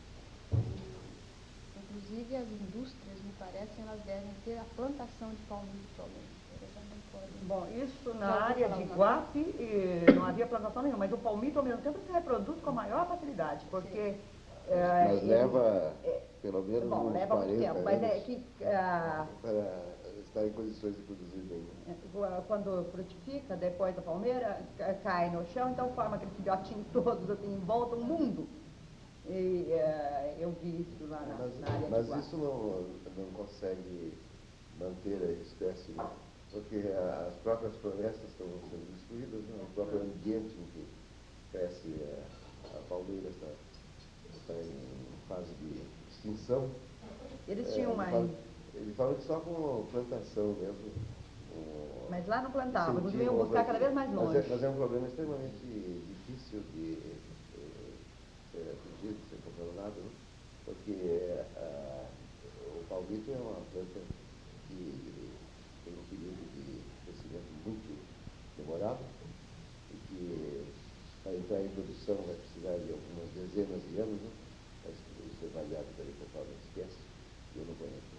Inclusive as indústrias, me parecem, elas devem ter a plantação de palmito somente. Bom, isso na área de Iguape não havia plantação nenhuma, mas o palmito ao mesmo tempo se reproduz com a maior facilidade, porque... É, mas ele, leva, é, pelo menos, bom, uns leva muito tempo, mas é que... Ah, para estar em condições de produzir bem. Né? Quando frutifica, depois da palmeira, cai no chão, então forma aqueles filhotinhos todos assim, em volta, um mundo. E uh, eu vi isso lá na, mas, na área mas de Mas isso não, não consegue manter a espécie, né? Porque as próprias florestas estão sendo destruídas, né? O próprio ambiente em que cresce a, a palmeira está, está em fase de extinção. Eles tinham é, uma... Eles falam que só com plantação mesmo. Com, mas lá não plantavam, eles iam buscar cada vez mais longe. Mas é, mas é um problema extremamente difícil de ser atingido, sem controlado, né? Porque a, o palmito é uma planta que tem um período de crescimento muito demorado e que para entrar em produção vai precisar de algumas dezenas de anos, né? Mas isso é variado também conforme a espécie, que eu não conheço.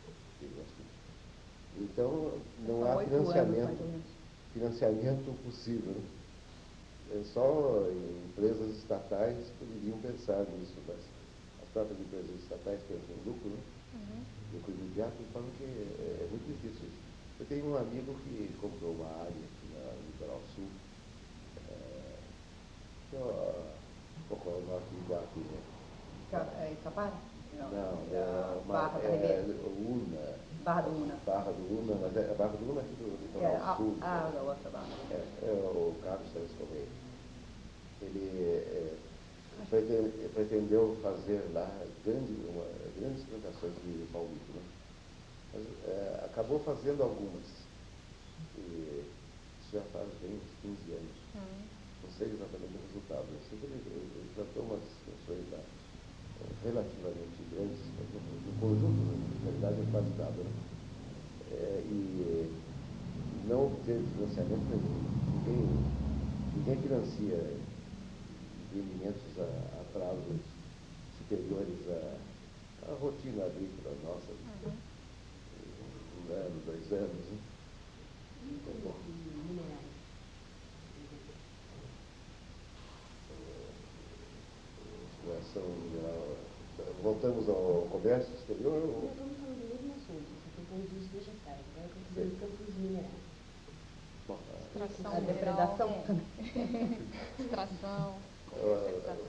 Então não há financiamento, financiamento possível. Né? É só empresas estatais poderiam pensar nisso, mas as próprias empresas estatais pensam em lucro, né? Uhum. Lucro imediato, e falam que é, é muito difícil isso. Eu tenho um amigo que comprou uma área aqui no litoral sul, é, que é um pouco ao norte de Iguape, né? É Itapara? Não, não, é uma, Barra da é, Una. Barra do Una. Barra do Una, mas é a Barra do Una aqui do litoral é, sul. Ah, da outra barra. É, é o Carlos Sérgio Correia. Ele é, pretende, pretendeu fazer lá grande, uma, grandes plantações de palmito, né? Mas é, acabou fazendo algumas. E isso já faz bem uns quinze anos. Hum. Não sei exatamente o resultado. Eu sei que ele, ele plantou umas extensões lá relativamente grandes, mas no conjunto, na realidade, é quase nada, né? É, e não obteve financiamento nenhum. Ninguém, ninguém financia empreendimentos a, a prazos superiores à, à rotina agrícola nossa. Uhum. Um ano, dois anos. Né? Então, bom. Exploração mineral. Voltamos ao comércio exterior? Ou... Não, estamos falando do mesmo assunto, só que com os vegetais. Agora estamos falando do campo dos minerais. Extração a depredação também. Extração. É,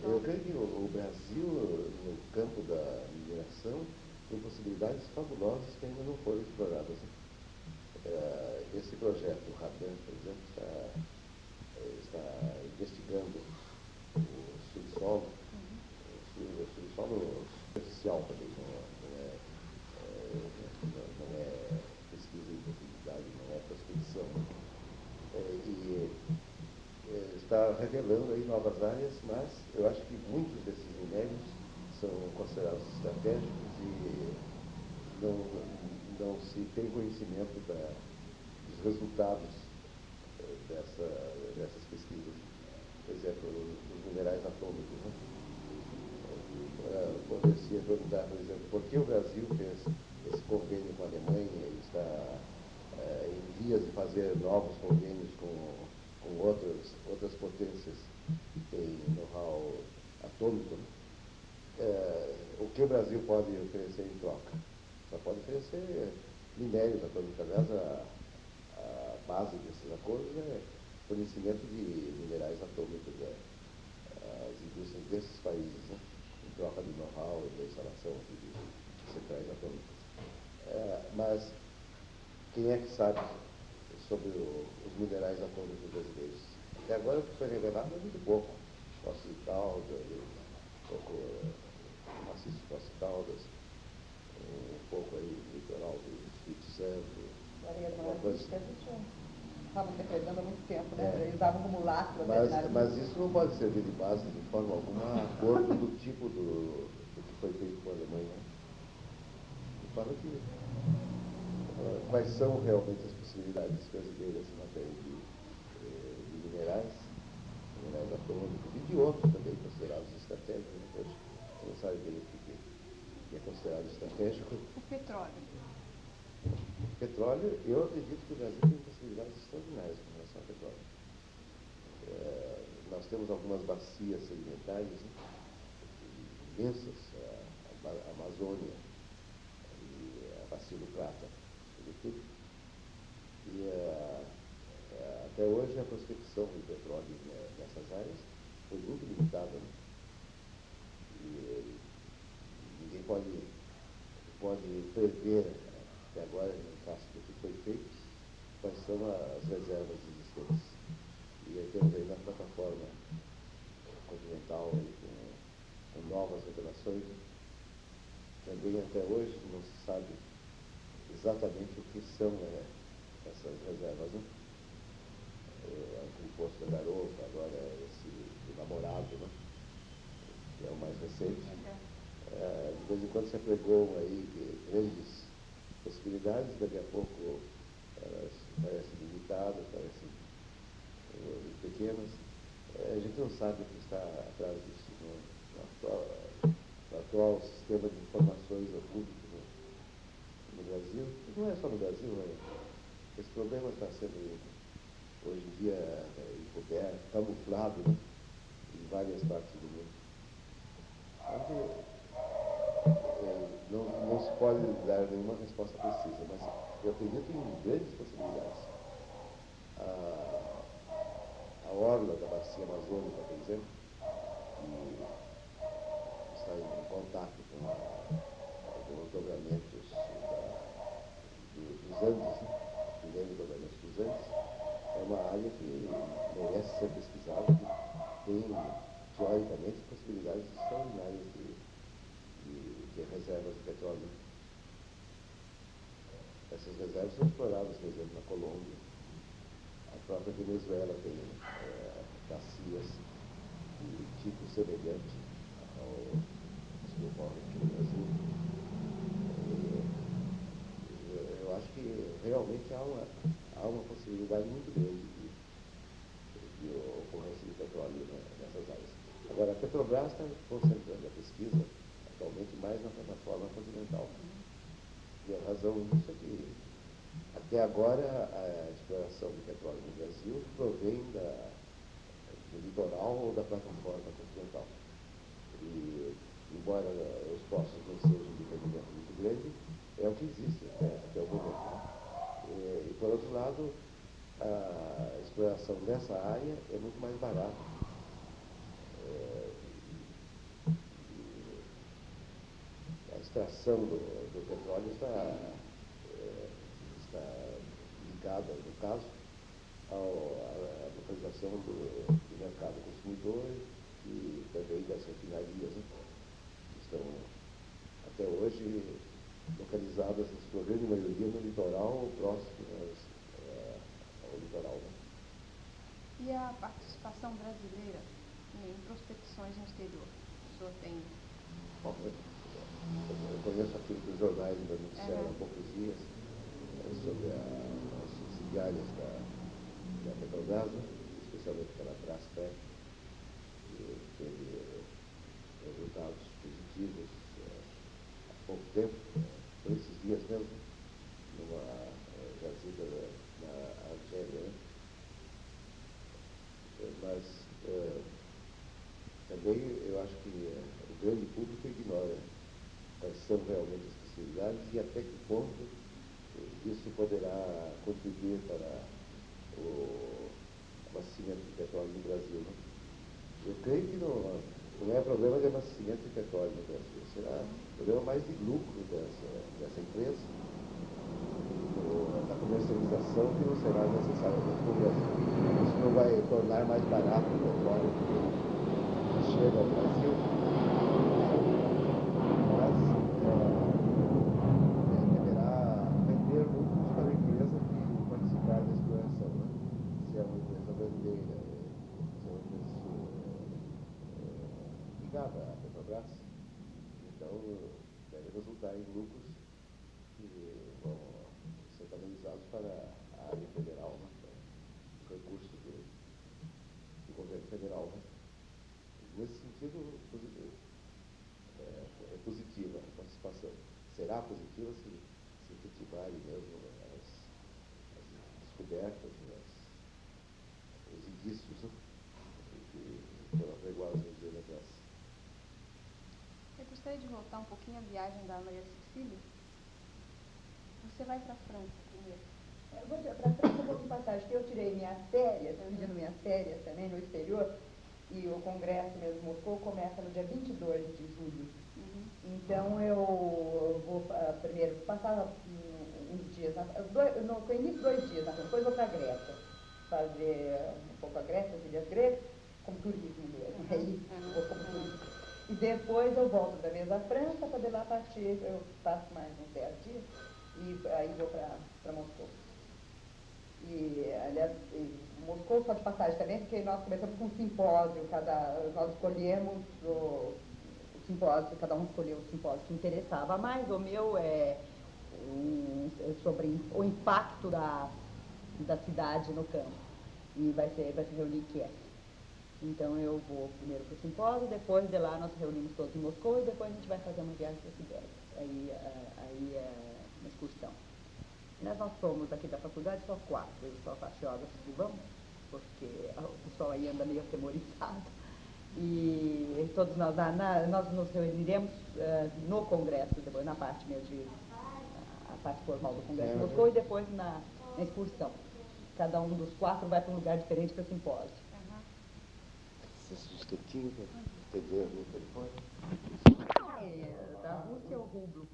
Eu creio que o, o Brasil, no campo da mineração, tem possibilidades fabulosas que ainda não foram exploradas. Uh, esse projeto, o Radan, por exemplo, está, está investigando o subsolo, uhum. o subsolo superficial também, não, não, é, é, não, não é pesquisa em profundidade, não é prospecção. É, e é, está revelando aí novas áreas, mas eu acho que muitos desses minérios são considerados estratégicos e não, não se tem conhecimento da, dos resultados dessa, dessas pesquisas. Por exemplo, os minerais atômicos. Né? Poderia perguntar, por exemplo, por que o Brasil fez esse convênio com a Alemanha e está é, em vias de fazer novos convênios com, com outras, outras potências que têm know-how atômico. Né? É, o que o Brasil pode oferecer em troca? Só pode oferecer minérios atômicos. Aliás, a, a base desses acordos é fornecimento de minerais atômicos às indústrias desses países, né? Em troca de know-how e da instalação de centrais atômicas. É, mas quem é que sabe sobre o, os minerais atômicos brasileiros? Até agora o que foi revelado é muito pouco. Poços de Caldas, um pouco maciço de Poços de Caldas, um pouco aí no litoral do Espírito Santo. Estavam depredando há muito tempo, né? É. Eles davam como lastro. Mas, mas isso não pode servir de base de forma alguma a acordo do tipo do, do que foi feito com a Alemanha. Fala que uh, quais são realmente as possibilidades brasileiras em matéria de, de minerais, minerais atômicos e de outros também considerados estratégicos. Né? Hoje você não sabe bem o que, que é considerado estratégico. O petróleo. Petróleo, eu acredito que o Brasil tem possibilidades extraordinárias com relação ao petróleo. É, nós temos algumas bacias sedimentares, né, imensas, a, a Amazônia e a Bacia do Prata, sobretudo. E a, a, até hoje a prospecção de petróleo, né, nessas áreas foi muito limitada. Né? E ninguém pode, pode prever até agora, no caso do que foi feito, quais são as reservas existentes. E aí temos aí na plataforma continental aí, com, com novas revelações. Também até hoje não se sabe exatamente o que são é, essas reservas. Né? É, aquele poço da Garota, agora esse elaborado, né? Que é o mais recente. É, de vez em quando se apregou aí grandes possibilidades, daqui a pouco elas parecem limitadas, parecem uh, pequenas. É, a gente não sabe o que está atrás disso no, no, atual, no atual sistema de informações ao público no, no Brasil. E não é só no Brasil, né? Esse problema está sendo hoje em dia é, encoberto, camuflado, né? Em várias partes do mundo. Então, Não, não se pode dar nenhuma resposta precisa, mas eu acredito em grandes possibilidades. A, a orla da bacia amazônica, por exemplo, que está em contato com, a, com os dobramentos da, do, dos Andes, né? Os primeiros dobramentos dos Andes, é uma área que merece ser pesquisada, que tem, teoricamente, possibilidades extraordinárias de de reservas de petróleo. Essas reservas são exploradas, por exemplo, na Colômbia. A própria Venezuela tem é, bacias de tipo semelhante ao que ocorre aqui no Brasil. E, eu acho que realmente há uma, há uma possibilidade muito grande de, de ocorrência de petróleo, né, nessas áreas. Agora, a Petrobras está concentrando a pesquisa atualmente mais na plataforma continental. E a razão disso é que, até agora, a exploração de petróleo no Brasil provém da, do litoral ou da plataforma continental. E, embora os poços não sejam de rendimento muito grande, é o que existe até, até o momento. Né? E, e, por outro lado, a exploração dessa área é muito mais barata. É, extração do, do petróleo está, é, está ligada, no caso, ao, à localização do, do mercado consumidor e também das refinarias, né? Estão, até hoje, localizadas, na sua grande maioria, no litoral próximo é, ao litoral. Né? E a participação brasileira em prospecções no exterior? O senhor tem... Bom, eu, eu conheço aquilo que os jornais ainda noticiaram há poucos dias, é, sobre a, as subsidiárias da, da Petrobras, né? Especialmente pela Braskem, que teve resultados positivos é, há pouco tempo, por esses dias mesmo, numa é, jazida na Argélia. Né? Mas é, também eu acho que é, o grande público ignora quais são realmente as possibilidades e até que ponto isso poderá contribuir para o abastecimento de petróleo no Brasil. Né? Eu creio que não, não é problema de abastecimento de petróleo no Brasil, será problema mais de lucro dessa, dessa empresa, da comercialização que não será necessariamente no Brasil. Isso não vai tornar mais barato o petróleo que chega ao Brasil, mas é, deverá render lucros para a empresa que participar da exploração. Né? Se é uma empresa brasileira, se é uma empresa é, é, ligada à Petrobras, então deve resultar em lucros que vão ser canalizados para a área federal, né? Para o recurso do, do governo federal. Né? Nesse sentido, é, é positiva a participação. Será positiva se, se efetivarem mesmo as, as descobertas, as, os indícios, né? Que foram apregoados nos dias atrás. Eu gostaria de voltar um pouquinho à viagem da Maria Cecília. Você vai para a França primeiro? Eu vou para a França um pouco de passagem, porque eu tirei minhas férias, estou pedindo minhas férias também no exterior, e o congresso mesmo em Moscou começa no dia vinte e dois de julho. Uhum. Então eu vou uh, primeiro passar um, uns dias, na, dois, no, no início dois dias na França, depois vou para a Grécia, fazer um pouco a Grécia, as ilhas gregas, como turismo mesmo, uhum. Aí uhum. Vou como turismo. E depois eu volto da vez à França, para de lá partir, eu passo mais uns dez dias, e aí vou para Moscou. E, aliás, e Moscou só de passagem também, porque nós começamos com um simpósio, cada, nós escolhemos o, o simpósio, cada um escolheu o simpósio que interessava mais. O meu é um, sobre o impacto da, da cidade no campo, e vai ser, vai se reunir em Kiev. Então eu vou primeiro para o simpósio, depois de lá nós reunimos todos em Moscou e depois a gente vai fazer uma viagem para a Sibéria. Aí, aí é uma excursão. Nós, nós somos aqui da faculdade só quatro, eu só faço geógrafos que vão, porque o pessoal aí anda meio atemorizado. E todos nós, na, nós nos reuniremos uh, no congresso, depois na parte mesmo de, a parte formal do congresso de Moscou e depois na, na excursão. Cada um dos quatro vai para um lugar diferente para o simpósio. Esse instantinho para entender no telefone. É, da Rússia o rublo.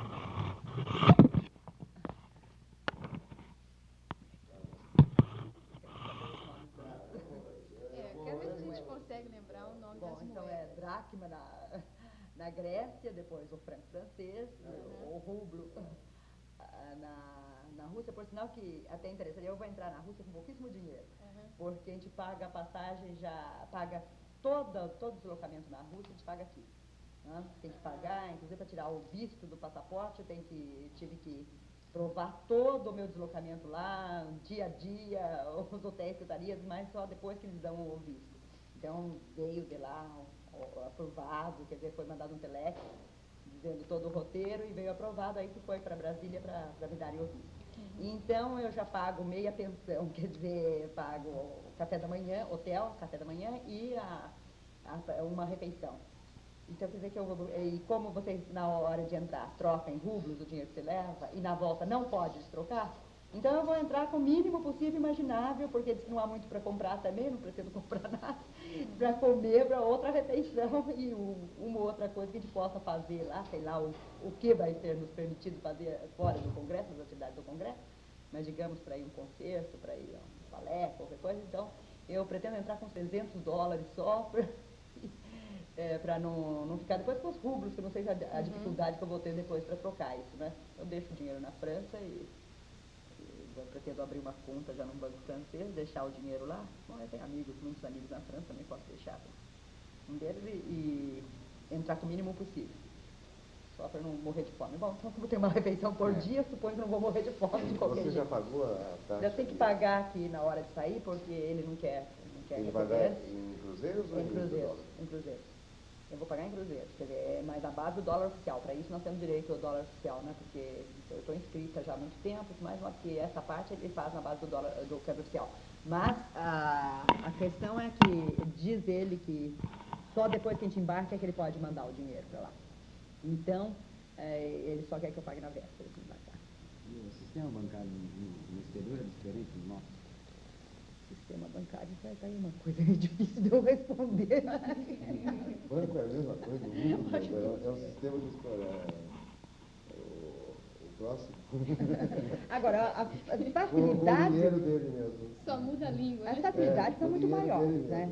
Consegue lembrar o nome Bom, das então moedas. é dracma na, na Grécia, depois o franco francês, uhum. O rublo na, na Rússia, por sinal que até interessante, eu vou entrar na Rússia com pouquíssimo dinheiro, uhum. Porque a gente paga a passagem, já paga toda, todo deslocamento na Rússia, a gente paga aqui. Né? Tem que pagar, inclusive para tirar o visto do passaporte, eu tenho que, tive que provar todo o meu deslocamento lá, dia a dia, os hotéis, secretarias, mas só depois que eles dão o visto. Então, veio de lá, aprovado, quer dizer, foi mandado um telex, dizendo todo o roteiro, e veio aprovado, aí que foi para Brasília para me darem o visto. Uhum. Então, eu já pago meia pensão, quer dizer, pago café da manhã, hotel, café da manhã, e a, a, uma refeição. Então, quer dizer que eu vou, e como vocês, na hora de entrar, trocam em rublos o dinheiro que você leva, e na volta não pode trocar, Então eu vou entrar com o mínimo possível imaginável, porque diz que não há muito para comprar também, não pretendo comprar nada, para comer, para outra refeição e um, uma outra coisa que a gente possa fazer lá, sei lá o, o que vai ser nos permitido fazer fora do Congresso, das atividades do Congresso, mas digamos para ir a um concerto, para ir a um palestra, qualquer coisa. Então eu pretendo entrar com trezentos dólares só para é, para não, não ficar depois com os rublos, que eu não sei a, a dificuldade que eu vou ter depois para trocar isso, né? Eu deixo o dinheiro na França e eu pretendo abrir uma conta já num banco francês, deixar o dinheiro lá. Bom, eu tenho amigos, muitos amigos na França, também posso deixar um deles e, e entrar com o mínimo possível, só para não morrer de fome. Bom, então como tem uma refeição por é. dia, suponho que não vou morrer de fome de qualquer jeito. Você já jeito. pagou a taxa? Já tem que pagar aqui na hora de sair, porque ele não quer, não quer tem que pagar em cruzeiros ou em em cruzeiros? Em cruzeiros. Eu vou pagar em cruzeiros, quer dizer, é mais a base do dólar oficial. Para isso nós temos direito ao dólar oficial, né? Porque eu estou inscrita já há muito tempo, mas que essa parte ele faz na base do dólar do câmbio oficial. Mas a, a questão é que diz ele que só depois que a gente embarca é que ele pode mandar o dinheiro para lá. Então, é, ele só quer que eu pague na véspera de embarcar. E o sistema bancário no, no exterior é diferente do nosso? Sistema bancário, isso vai cair uma coisa difícil de eu responder. Banco é a mesma coisa, o mundo, é, é o sistema de explorar o, o próximo. Agora, a, a facilidade... Com o dinheiro dele mesmo. Só muda a língua, As né? facilidades É, são muito maiores, mesmo, né?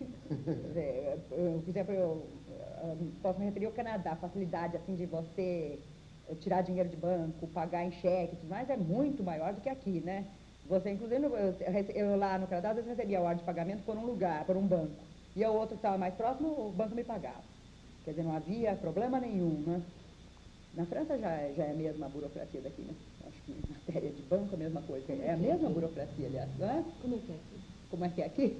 né? Por exemplo, eu, eu posso me referir ao Canadá, a facilidade assim, de você tirar dinheiro de banco, pagar em cheque e tudo mais, é muito maior do que aqui, né? Você, inclusive, eu, eu lá no Canadá, às vezes recebia a ordem de pagamento por um lugar, por um banco. E o outro que estava mais próximo, o banco me pagava. Quer dizer, não havia problema nenhum, né? Na França já, já é a mesma burocracia daqui, né? Acho que em matéria de banco é a mesma coisa. É a mesma burocracia, aliás, não é? Como é que é aqui? Como é que é aqui?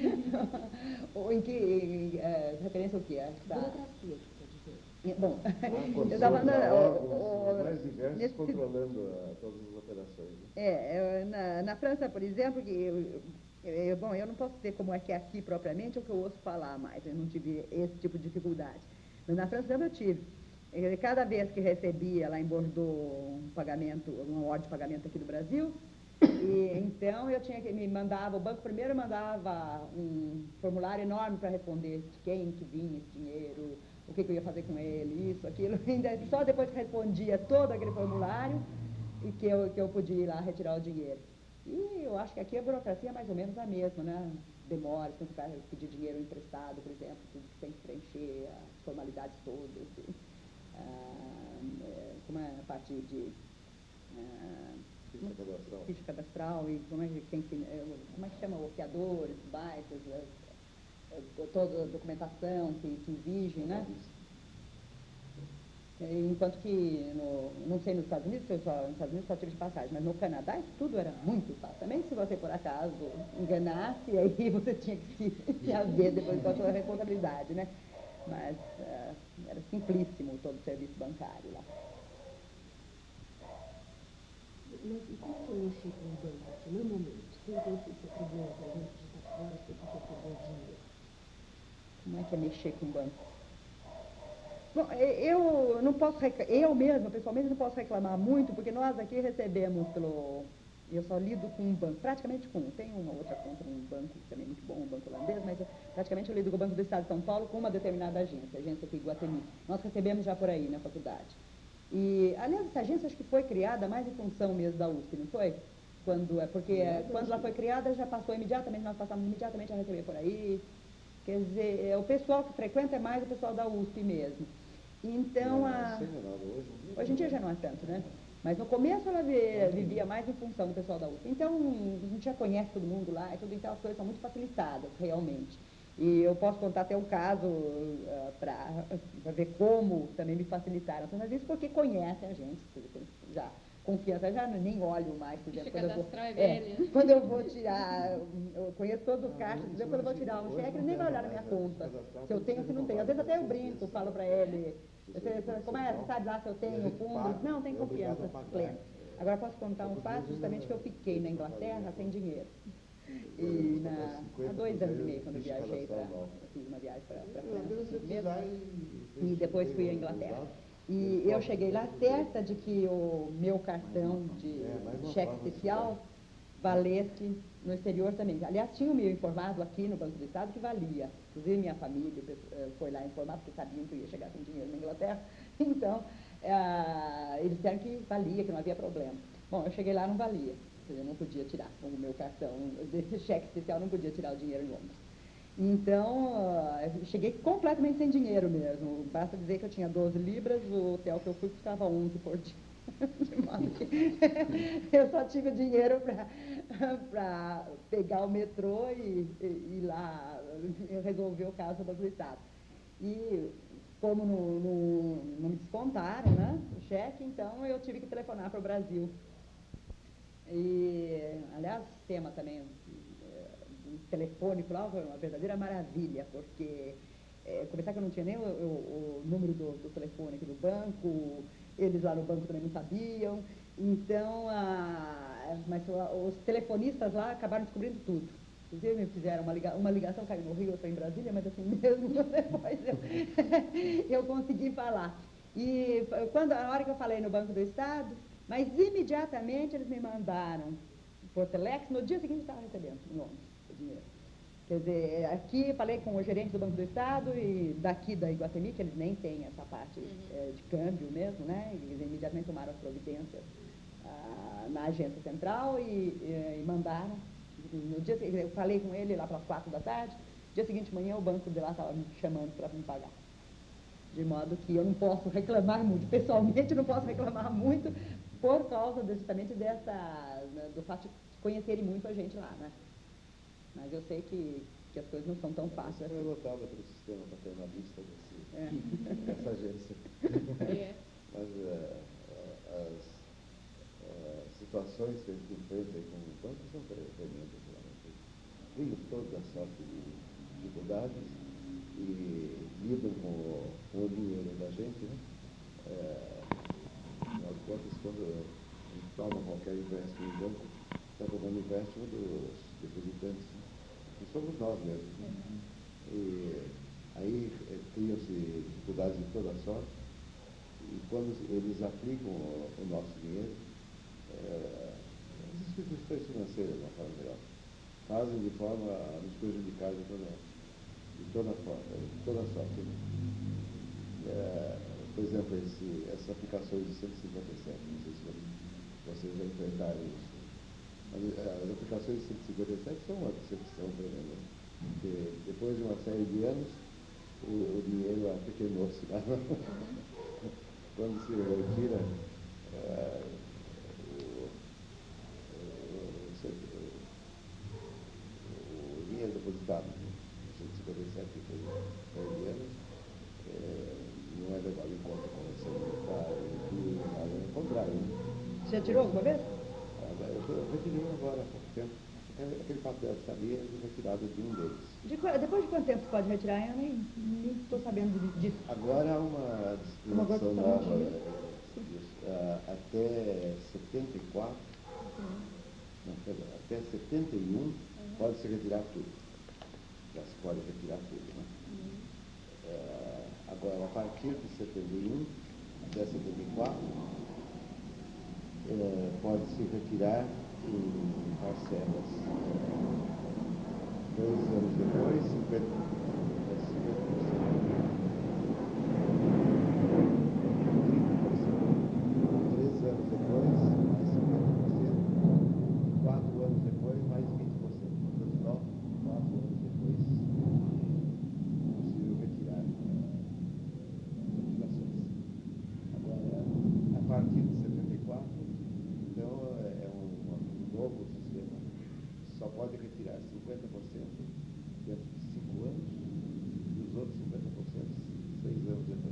Ou em que em, é, referência ao que? Acho que tá... Burocracia, que quer dizer. Bom, Eu estava falando... mais diversos controlando a, todas as operações. Né? É, na, na França, por exemplo, que eu, eu, bom, eu não posso dizer como é que é aqui propriamente, é o que eu ouço falar mais, eu não tive esse tipo de dificuldade. Mas na França eu tive. Cada vez que recebia lá em Bordeaux um pagamento, uma ordem de pagamento aqui do Brasil, e então eu tinha que me mandava, o banco primeiro mandava um formulário enorme para responder de quem que vinha esse dinheiro, o que, que eu ia fazer com ele, isso, aquilo, ainda só depois que respondia todo aquele formulário e que eu, que eu podia ir lá retirar o dinheiro. E eu acho que aqui a burocracia é mais ou menos a mesma, né? Demora, quando você vai pedir dinheiro emprestado, por exemplo, tudo que tem que preencher, as formalidades todas, e, ah, é, como é a parte de... Ah, Ficha cadastral. Ficha cadastral e como é que, tem, como é que chama o fiador, os bairros, toda a documentação que, que exigem, né? Enquanto que, no, não sei nos Estados Unidos, eu só, nos Estados Unidos só tive de passagem, mas no Canadá isso tudo era muito fácil. Também se você, por acaso, enganasse, aí você tinha que se, se haver depois com a sua responsabilidade, né? Mas uh, era simplíssimo todo o serviço bancário lá. Mas e como foi mexer com o banco aqui, normalmente? Quem tem esse problema, por exemplo, de estar fora, você tem que perder dinheiro? Como é que é mexer com o banco? Bom, eu não posso, eu mesma, pessoalmente, não posso reclamar muito, porque nós aqui recebemos pelo... Eu só lido com um banco, praticamente com um. Tem uma outra conta num banco também muito bom, um banco holandês, mas eu, praticamente eu lido com o Banco do Estado de São Paulo com uma determinada agência, a agência aqui em Iguatemi. Nós recebemos já por aí na faculdade. E, aliás, essa agência acho que foi criada mais em função mesmo da U S P, não foi? Quando, porque é, quando ela foi criada já passou imediatamente, nós passamos imediatamente a receber por aí. Quer dizer, é, o pessoal que frequenta é mais o pessoal da U S P mesmo. Então, a... hoje em dia já não é tanto, né? Mas no começo ela vivia mais em função do pessoal da U S P. Então, a gente já conhece todo mundo lá, e tudo, então as coisas são muito facilitadas, realmente. E eu posso contar até um caso uh, para ver como também me facilitaram. Mas isso porque conhecem a gente, já confiança, já nem olho mais, por exemplo, quando eu, vou, é, quando eu vou tirar, eu conheço todos os caixas, por exemplo, quando eu vou tirar um cheque, ele nem vai olhar na minha conta, se eu tenho ou se não tenho. Às vezes até eu brinco, falo para ele, você, como é, você sabe lá se eu tenho fundo? Não, tem confiança plena. Agora posso contar um fato, justamente que eu fiquei na Inglaterra sem dinheiro. E na, há dois anos e meio, quando eu viajei, pra, fiz uma viagem para a França mesmo, e depois fui à Inglaterra. E eu cheguei lá certa de que o meu cartão de cheque especial valesse no exterior também. Aliás, tinham me informado aqui no Banco do Estado que valia. Inclusive, minha família foi lá informar, porque sabiam que eu ia chegar sem dinheiro na Inglaterra. Então, eh, eles disseram que valia, que não havia problema. Bom, eu cheguei lá, não valia. Eu não podia tirar o meu cartão desse cheque especial, não podia tirar o dinheiro em Londres. Então, uh, cheguei completamente sem dinheiro mesmo. Basta dizer que eu tinha doze libras, o hotel que eu fui custava onze por dia. De modo que eu só tive dinheiro para pegar o metrô e ir lá resolver o caso do Banco do Estado. E como não, não, não me descontaram, né, o cheque, então eu tive que telefonar para o Brasil. E, aliás, o sistema também telefônico lá foi uma verdadeira maravilha, porque é, começar que eu não tinha nem o, o, o número do, do telefone aqui do banco, eles lá no banco também não sabiam, então a, mas os telefonistas lá acabaram descobrindo tudo. Inclusive me fizeram uma, liga, uma ligação, caiu no Rio, outra em Brasília, mas assim mesmo depois eu, eu consegui falar. E quando, na hora que eu falei no Banco do Estado, mas imediatamente eles me mandaram por telex, no dia seguinte eu estava recebendo em Londres o dinheiro. Quer dizer, aqui falei com o gerente do Banco do Estado e daqui da Iguatemi, que eles nem têm essa parte uhum. é, de câmbio mesmo, né? E eles imediatamente tomaram as providências ah, na agência central e, e, e mandaram. No dia seguinte, eu falei com ele lá pelas quatro da tarde, no dia seguinte de manhã o banco de lá estava me chamando para me pagar. De modo que eu não posso reclamar muito, pessoalmente não posso reclamar muito por causa justamente dessa, do fato de conhecerem muito a gente lá, né? Mas eu sei que, que as coisas não são tão fáceis. Eu lutava pelo sistema paternalista desse, é. dessa agência. É. Mas uh, as uh, situações que a gente enfrenta com o banco são tremendas. Vêm toda sorte de dificuldades e lidam com o, com o dinheiro da gente, né? É, afinal de contas, quando a gente toma qualquer empréstimo no banco, está tomando empréstimo dos depositantes, né? Que somos nós mesmos. Né? Uhum. E aí é, criam-se dificuldades de toda sorte, e quando eles aplicam o, o nosso dinheiro, é, as instituições financeiras, de uma forma geral, fazem de forma a nos prejudicar de toda, de toda forma, de toda sorte. Né? É, por exemplo, esse, essas aplicações de cento e cinquenta e sete, não sei se vocês já enfrentaram isso. Mas as aplicações de cento e cinquenta e sete são uma decepção tremenda, porque depois de uma série de anos, o, o dinheiro apequenou-se lá. Quando se retira é, o, o, o, o dinheiro depositado em cento e cinquenta e sete, depois de uma série de anos, é, não é levado em conta como se militar, nada, é o contrário. Né? Você já tirou alguma vez? Eu retirei agora há pouco tempo. Aquele papel que sabia é retirado de um deles. De, depois de quanto tempo você pode retirar? Eu nem estou sabendo disso. Agora há uma disposição nova. Uh, até setenta e quatro, uhum. não, perdão, até setenta e um, uhum. pode-se retirar tudo. Já se pode retirar tudo. Né? Uhum. Uh, agora, a partir de setenta e um até setenta e quatro, Uh, pode-se retirar em parcelas. Dois anos depois, cinquenta por cento. trinta por cento. Três anos depois, mais cinquenta por cento. Quatro anos depois, mais vinte por cento. Portanto, só quatro anos depois é possível retirar as obrigações. Agora, a partir de setenta e quatro, então, é um, um novo sistema. Só pode retirar cinquenta por cento dentro de cinco anos e os outros cinquenta por cento seis anos depois.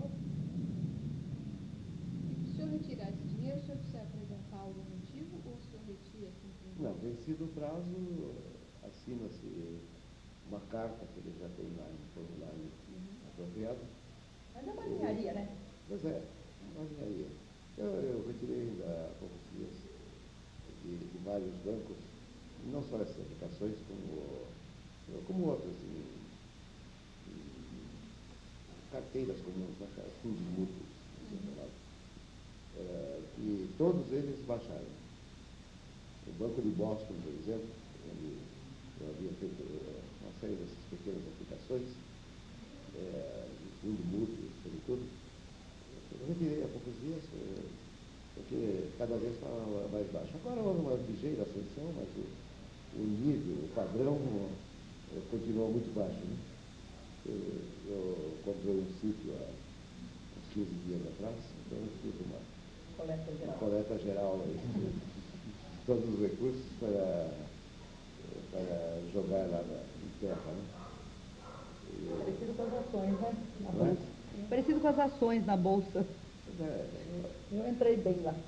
E se o senhor retirar esse dinheiro, o senhor precisa apresentar algum motivo ou o senhor retira simplesmente? Não, vencido o prazo, assina-se uma carta que ele já tem lá em formulário uhum. apropriado. Mas é uma engenharia, né? Pois é, uma engenharia. Eu, eu retirei há poucos dias de, de vários bancos, não só essas aplicações, como, como outras, e, e carteiras comuns, né, fundos mútuos, Uh, e todos eles baixaram. O Banco de Boston, por exemplo, onde eu havia feito uma série dessas pequenas aplicações, é, de fundo mútuo, sobretudo, eu retirei há poucos dias, porque cada vez estava mais baixo. Agora houve uma ligeira ascensão, mas o, o nível, o padrão continua muito baixo. Né? Eu, eu comprei um sítio há uns quinze dias atrás, então eu fiz uma Coleta geral. Uma coleta geral aí, todos os recursos para, para jogar lá na, em terra. Né? E, Parecido com as ações, né? Na não é? bolsa. Parecido com as ações na bolsa. É, Eu entrei bem lá.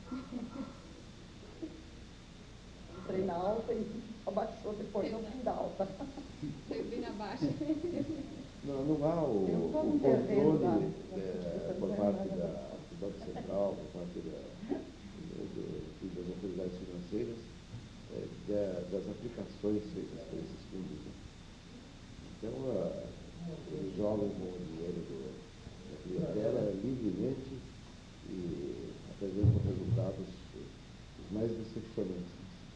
Entrei na alta e abaixou depois no fim da alta. Saiu bem na baixa. não, não há o, Eu tô o num terreno controle lá, é, por parte da, do Banco Central, por parte da, do, das autoridades financeiras, é, da, das aplicações feitas por esses fundos. Né? Então, a, eles jogam com o dinheiro do, da clientela livremente e apresentam resultados os mais decepcionantes.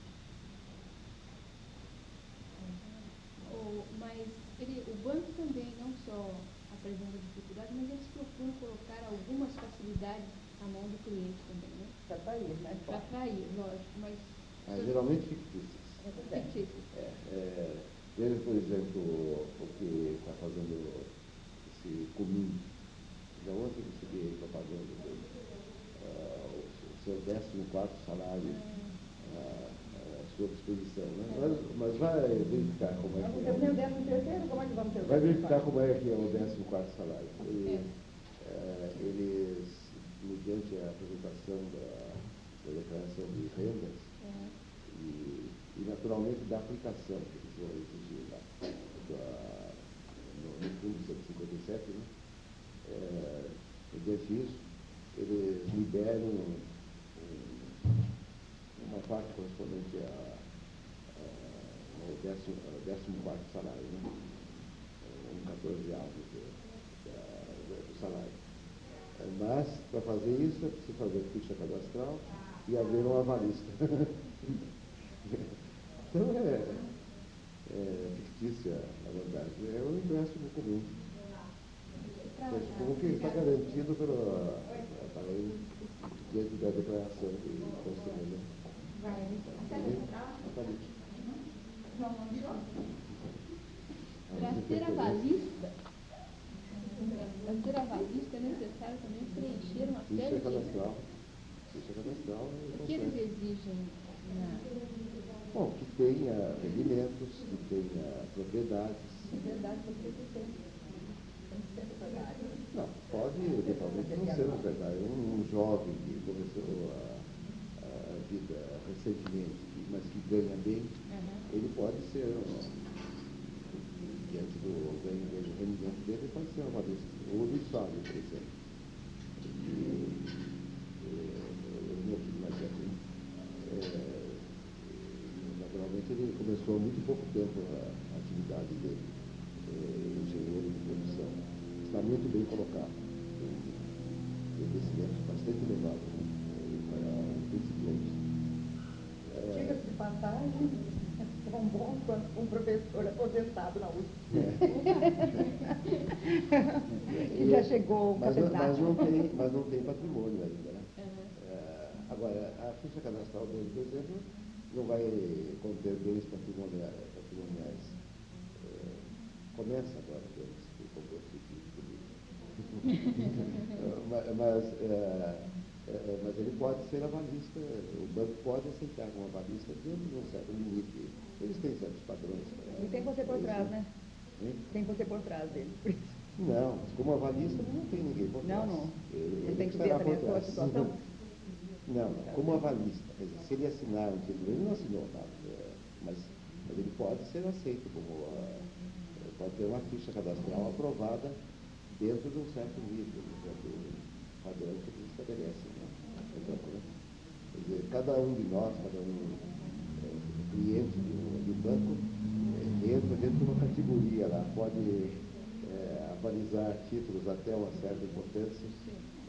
O, mas ele, o banco também não só apresenta dificuldades, mas eles procuram colocar algumas facilidades à mão do cliente também, né? Para atrair, né? Para atrair, lógico, mas... Ah, geralmente fictícias. Fictícios. É, é, veja, por exemplo, o que está fazendo esse cominho. Já ontem eu recebi propaganda do uh, o seu décimo quarto salário uh, à sua disposição. Né? Mas, mas vai verificar como é que é. Não tem o décimo terceiro, como é que vamos ter o Vai décimo verificar quarto? como é que é o décimo quarto salário. E, uh, eles, mediante a apresentação da, da declaração de rendas, e, e naturalmente da aplicação que eles vão exigir lá, da, no, no fundo cento e cinquenta e sete, né? É, mediante isso, eles liberam um, um, uma parte correspondente a, a, ao décimo, ao décimo quarto salário, né? Um quatorze avos do, da, do salário. Mas, para fazer isso, é preciso fazer ficha cadastral e haver um avalista. Então, é, é fictícia a vantagem. É um empréstimo comum. Como que está garantido pelo aparelho diante da declaração de conselho. Para ser avalista, para ser avalista é necessário também preencher uma série Ficha de... cadastral. Ficha cadastral. O que eles exigem na... Bom, que tenha rendimentos, que tenha propriedades. Propriedade do presidente. Não, pode eventualmente não ser proprietário. Um, um jovem que começou a, a vida recentemente, mas que ganha bem, uhum. ele pode ser, diante do ganho do rendimento dele, ele pode ser uma avalista. O Luiz Fábio, por exemplo. E, o meu filho mais velho, é, naturalmente ele começou há muito pouco tempo a, a atividade dele, é, engenheiro de produção. Está muito bem colocado. Tem investimento bastante elevado, né, para principiantes. É, Diga-se de passagem, tão bom quanto um professor aposentado na U S P. É. E já chegou mas, mas, não catedrático. tem, mas não tem patrimônio ainda, né? Uhum. É, agora, a ficha cadastral dele, por exemplo, não vai conter bens patrimoniais. patrimoniais. É, começa agora, temos que compor científico mas, mas, é, é, mas ele pode ser avalista, o banco pode aceitar como avalista dentro de um certo limite. Eles têm certos padrões. E tem você por trás, né? Hein? Tem você por trás dele. Não, mas como avalista não tem ninguém por trás. Não, não. Ele, Ele tem que ver estará também a por sua trás. situação. Não, não, como avalista. Quer dizer, se ele assinar um título, ele não assinou nada, é, mas, mas ele pode ser aceito como, uh, pode ter uma ficha cadastral aprovada dentro de um certo nível, dentro do padrão que eles estabelecem, né? Então, quer dizer, cada um de nós, cada um é, cliente de um, de um banco, é, entra dentro de uma categoria lá, pode é, avalizar títulos até uma certa importância,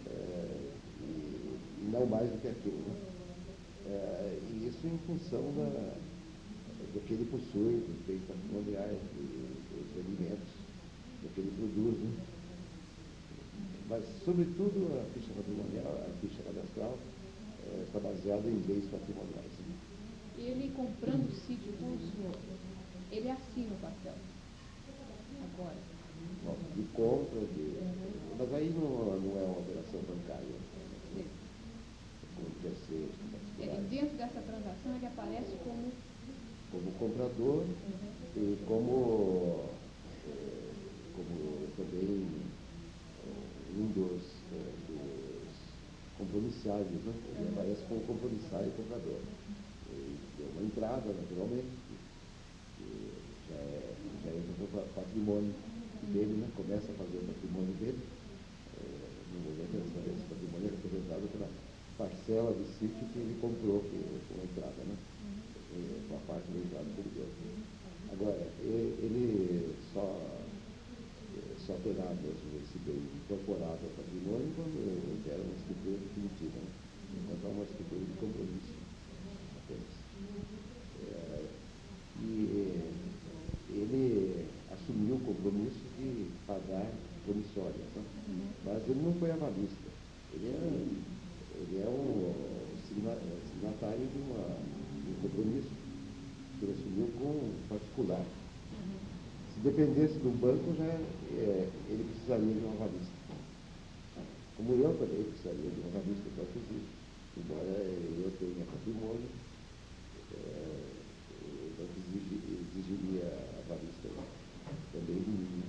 é, e, e não mais do que aquilo. Né? É, e isso em função da, do que ele possui, dos bens patrimoniais, dos alimentos, do que ele produz. Né? Mas, sobretudo, a ficha patrimonial, a ficha cadastral, é, está baseada em bens patrimoniais. Né? Ele comprando o sítio com o senhor, ele assina o papel. Agora. Bom, de compra, de... mas aí não, não é uma operação bancária. Né? Com terceiros, com particulares. Ele, dentro dessa transação, ele aparece como... Como comprador uhum. e como, como também um dos, dos compromissários, né? Ele uhum. aparece como compromissário e comprador. E deu uma entrada, naturalmente, que já, é, já entra no patrimônio dele, né? Começa a fazer o patrimônio dele. É, no momento, esse patrimônio é representado pela parcela do sítio que ele comprou com a entrada, né? Com a parte da entrada que ele deu. Agora, ele só, só terá mesmo esse bem incorporado ao patrimônio quando houver uma escritura definitiva, né? Enquanto há uma escritura de compromisso apenas. É, e ele assumiu o compromisso de pagar promissórias, né? Mas ele não foi avalista. Ele é, ele é um signatário de uma um compromisso que ele assumiu com um particular. Uhum. Se dependesse do banco, já é, ele precisaria de um avalista. Como eu também precisaria de um avalista para fazer. Embora eu tenha patrimônio, é, o banco exigiria avalista também de mim.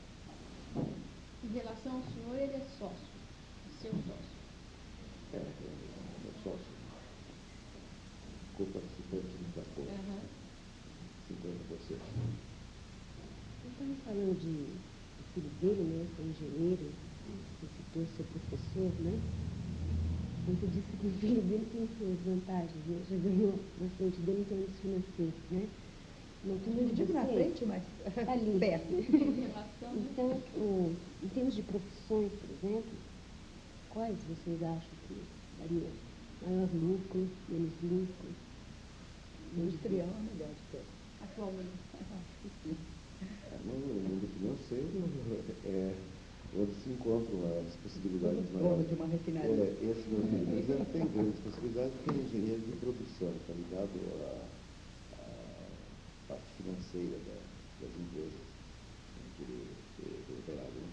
Em relação ao senhor, ele é sócio, seu sócio. É, é sócio. Co-participante da conta, uhum. cinquenta por cento. Estamos falando de, do filho dele, né, que é engenheiro, que citou ser professor, né? Você disse que o filho dele tem suas vantagens, né? Já ganhou bastante dele em termos financeiros, né? Não eu digo na frente, mas ali, perto. Então, o, em termos de profissões, por exemplo, quais vocês acham que daria maior lucro, menos lucro? Industrial é melhor de ter. Atualmente. É, no mundo financeiro é onde se encontram as possibilidades maiores. De uma refinaria. É, esse meu filho, mas ele tem grandes possibilidades porque é engenheiro de produção, está ligado à, à parte financeira da, das empresas que ele é operado. Né?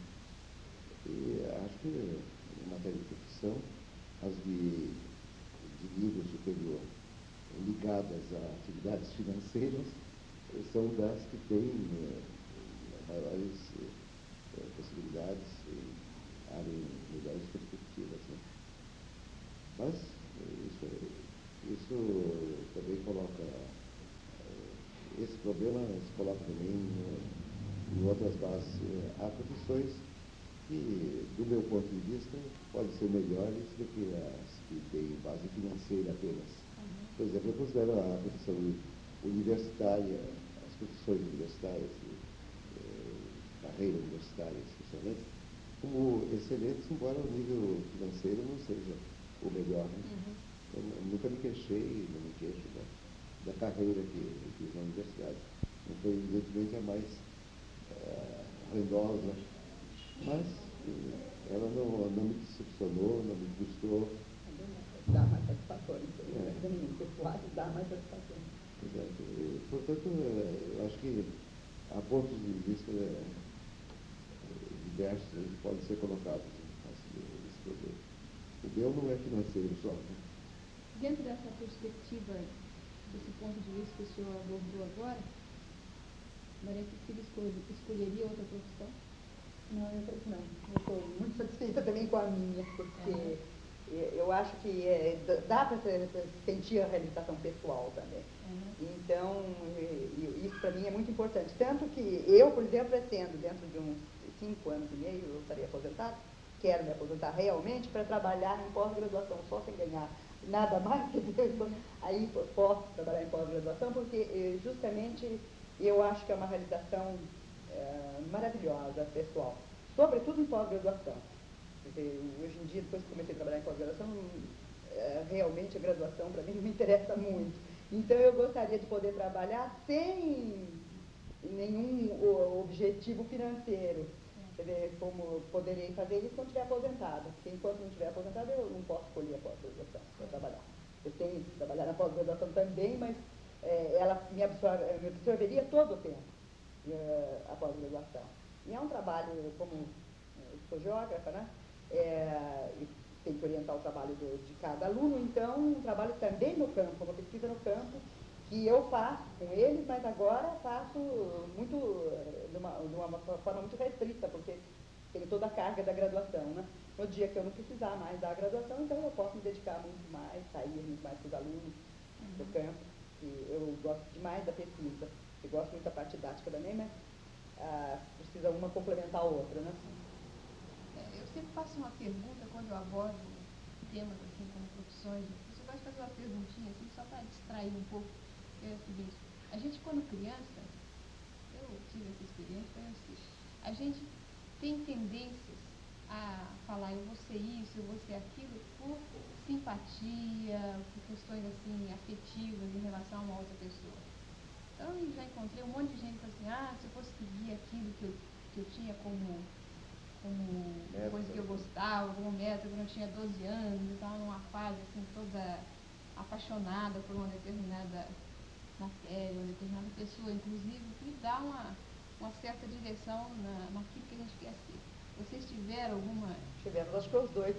E acho que, em matéria de profissão, as de, de nível superior ligadas a atividades financeiras são das que têm eh, maiores eh, possibilidades e abrem melhores perspectivas. Né? Mas isso, isso também coloca, eh, esse problema se coloca também em, em outras bases. Há profissões que, do meu ponto de vista, podem ser melhores do que as que têm base financeira apenas. Por exemplo, eu considero a profissão universitária, as profissões universitárias, eh, carreira universitária especialmente, como excelentes, embora o nível financeiro não seja o melhor. Né? Uhum. Eu nunca me queixei, não me queixo da, da carreira que eu fiz na universidade. Não foi, evidentemente, a mais eh, rendosa, mas eh, ela não, não me decepcionou, não me frustrou. Dá mais satisfatório, então, pessoal, dá mais satisfatório. Exato. E, portanto, eu acho que há pontos de vista é, diversos que podem ser colocados nesse problema. O meu não é financeiro só. Né? Dentro dessa perspectiva, desse ponto de vista que o senhor abordou agora, Maria Cecília escolheria outra profissão? Não, eu não. Eu estou muito satisfeita também com a minha, porque... Uhum. Eu acho que é, dá para sentir a realização pessoal também. Uhum. Então, isso para mim é muito importante. Tanto que eu, por exemplo, pretendo, dentro de uns cinco anos e meio, eu estarei aposentado, quero me aposentar realmente para trabalhar em pós-graduação, só sem ganhar nada mais, aí posso trabalhar em pós-graduação, porque justamente eu acho que é uma realização é, maravilhosa, pessoal, sobretudo em pós-graduação. Dizer, hoje em dia, depois que comecei a trabalhar em pós-graduação, é, realmente a graduação para mim não me interessa muito. Então eu gostaria de poder trabalhar sem nenhum objetivo financeiro. Quer dizer, como poderei fazer isso quando estiver aposentada. Porque enquanto não estiver aposentada, eu não posso escolher a pós-graduação para trabalhar. Eu tenho que trabalhar na pós-graduação também, mas é, ela me, absorve, me absorveria todo o tempo, é, a pós-graduação. E é um trabalho, como eu sou geógrafa, né? É, e tem que orientar o trabalho do, de cada aluno, então um trabalho também no campo, uma pesquisa no campo, que eu faço com eles, mas agora faço muito, de uma, de uma forma muito restrita, porque tenho toda a carga da graduação, né? No dia que eu não precisar mais da graduação, então eu posso me dedicar muito mais, sair muito mais com os alunos do campo, e eu gosto demais da pesquisa, eu gosto muito da parte didática também, mas ah, precisa uma complementar a outra, né? É, eu sempre faço uma pergunta quando eu abordo temas assim como profissões, eu gosto de fazer uma perguntinha assim, só para distrair um pouco. É o seguinte, a gente quando criança, eu tive essa experiência, foi assim, a gente tem tendências a falar eu vou ser isso, eu vou ser aquilo, por simpatia, por questões assim, afetivas em relação a uma outra pessoa. Então eu já encontrei um monte de gente que assim, ah, se eu fosse seguir aquilo que eu, que eu tinha como, como coisa que eu gostava, como meta, quando eu tinha doze anos, eu estava numa fase assim, toda apaixonada por uma determinada matéria, uma determinada pessoa, inclusive, que dá uma, uma certa direção na, naquilo que a gente quer ser. Vocês tiveram alguma... Tivemos, acho que os dois.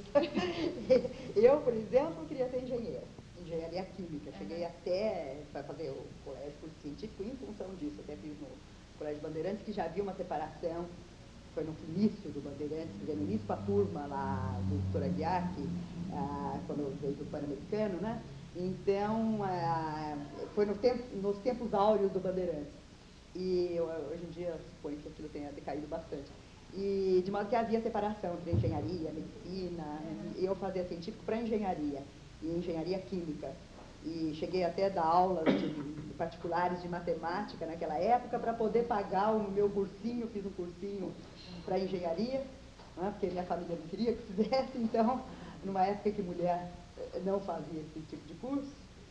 Eu, por exemplo, queria ser engenheira, engenharia química. Cheguei uhum. até para fazer o colégio curso científico em função disso. Até fiz no Colégio Bandeirantes, que já havia uma separação, foi no início do Bandeirantes, quer dizer, no início com a turma lá do doutor Aguiar, que, ah, quando veio do Pan-Americano, né? Então, ah, foi no tempo, nos tempos áureos do Bandeirantes. E hoje em dia, suponho que aquilo tenha decaído bastante. E de modo que havia separação entre engenharia, medicina, uhum. eu fazia científico para engenharia, e engenharia química. E cheguei até a dar aulas de, de particulares de matemática naquela época para poder pagar o meu cursinho, fiz um cursinho para engenharia, né, porque minha família não queria que fizesse, então, numa época que mulher não fazia esse tipo de curso,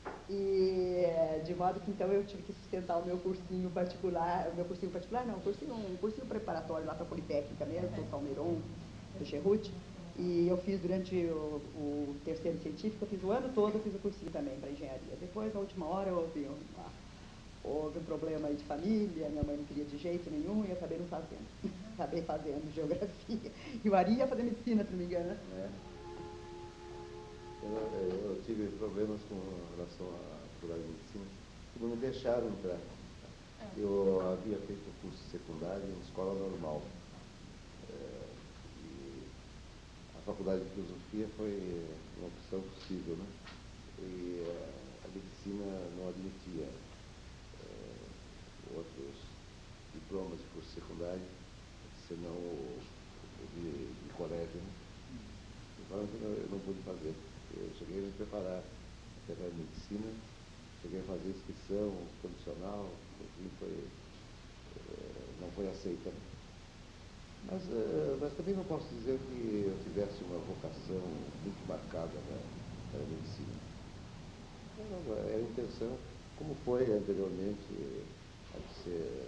e de modo que então eu tive que sustentar o meu cursinho particular, o meu cursinho particular não, um cursinho, um cursinho preparatório lá para a Politécnica mesmo, do Salmeiron, do Cherruti, e eu fiz durante o, o terceiro científico, eu fiz o ano todo, eu fiz o cursinho também para engenharia. Depois, na última hora, houve, uma, houve um problema aí de família, minha mãe não queria de jeito nenhum e eu acabei não fazendo, acabei fazendo geografia, e o Ari ia fazer medicina, se não me engano, né? É. Eu, eu tive problemas com relação à faculdade de medicina, que não me deixaram entrar. Eu havia feito o curso secundário em escola normal. É, e a faculdade de filosofia foi uma opção possível, né? E a, a medicina não admitia é, outros diplomas de curso secundário, senão o, o de, de colégio, né? Então eu não pude fazer. Eu cheguei a me preparar até para a medicina, cheguei a fazer inscrição condicional, enfim, foi, não foi aceita. Mas, mas também não posso dizer que eu tivesse uma vocação muito marcada para a medicina. Era a intenção, como foi anteriormente, a de ser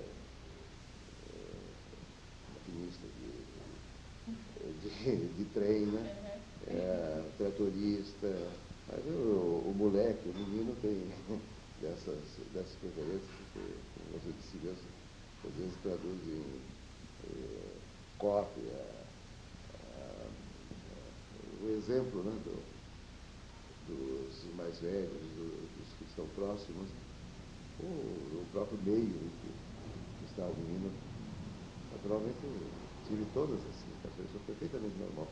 maquinista de, de, de trem, né? É, tratorista, mas o, o moleque, o menino tem dessas, dessas preferências, que, como você disse mesmo, às vezes traduz em eh, cópia, ah, o exemplo, né, do, dos mais velhos, do, dos que estão próximos, o, o próprio meio em que, que está o menino. Naturalmente, eu tive todas essas características, sou perfeitamente normal.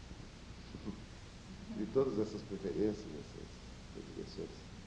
De todas essas preferências, essas predileções.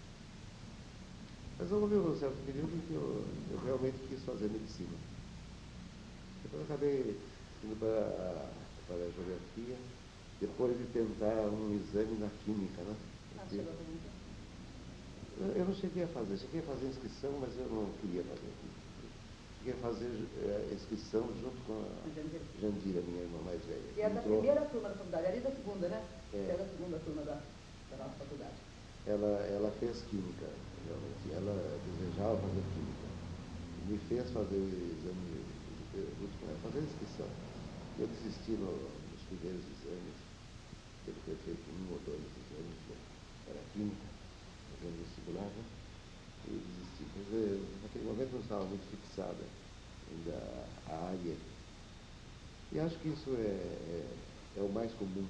Mas houve um certo período em que eu, eu realmente quis fazer medicina. Depois eu acabei indo para, para a geografia, depois de tentar um exame na química, né? Porque eu, eu não cheguei a fazer, cheguei a fazer inscrição, mas eu não queria fazer química. que ia fazer é, inscrição junto com a Jandira, minha irmã mais velha. E é da Entrou, primeira turma da faculdade, ali da segunda, né? É. É da segunda turma da, da nossa faculdade. ela, ela fez química, realmente. Ela desejava fazer química. Me fez fazer o exame, junto com ela, fazer a inscrição. Eu desisti no, nos primeiros exames, ele foi feito um ou dois exames, era química, exame vestibular, né? E desisti. Mas eu, naquele momento não estava muito fixada ainda a área. E acho que isso é, é, é o mais comum.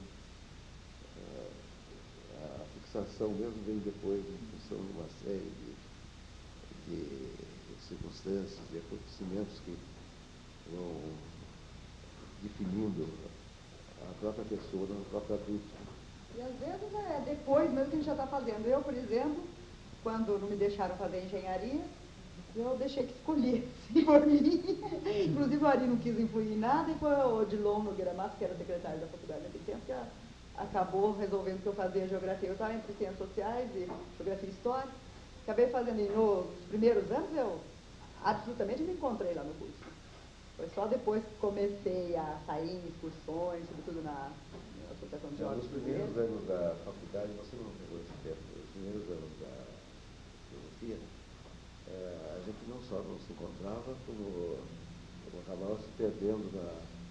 A, a fixação mesmo vem depois em função de uma série de, de circunstâncias, de acontecimentos que vão definindo a própria pessoa, o próprio adulto. E às vezes é depois mesmo que a gente já está fazendo. Eu, por exemplo, quando não me deixaram fazer engenharia, eu deixei que escolhesse por mim. Inclusive o Ari não quis influir em nada, e foi o Odilon Nogueira Matos, que era secretário da faculdade naquele tempo, que a, acabou resolvendo que eu fazia geografia. Eu estava entre ciências sociais e geografia e história. Acabei fazendo, e nos primeiros anos eu absolutamente me encontrei lá no curso. Foi só depois que comecei a sair em excursões, sobretudo na, na Associação de Geólogos. Nos primeiros anos da faculdade, você não pegou esse tempo, nos primeiros anos da filosofia, é, a gente não só não se encontrava, como, como acabava se perdendo na...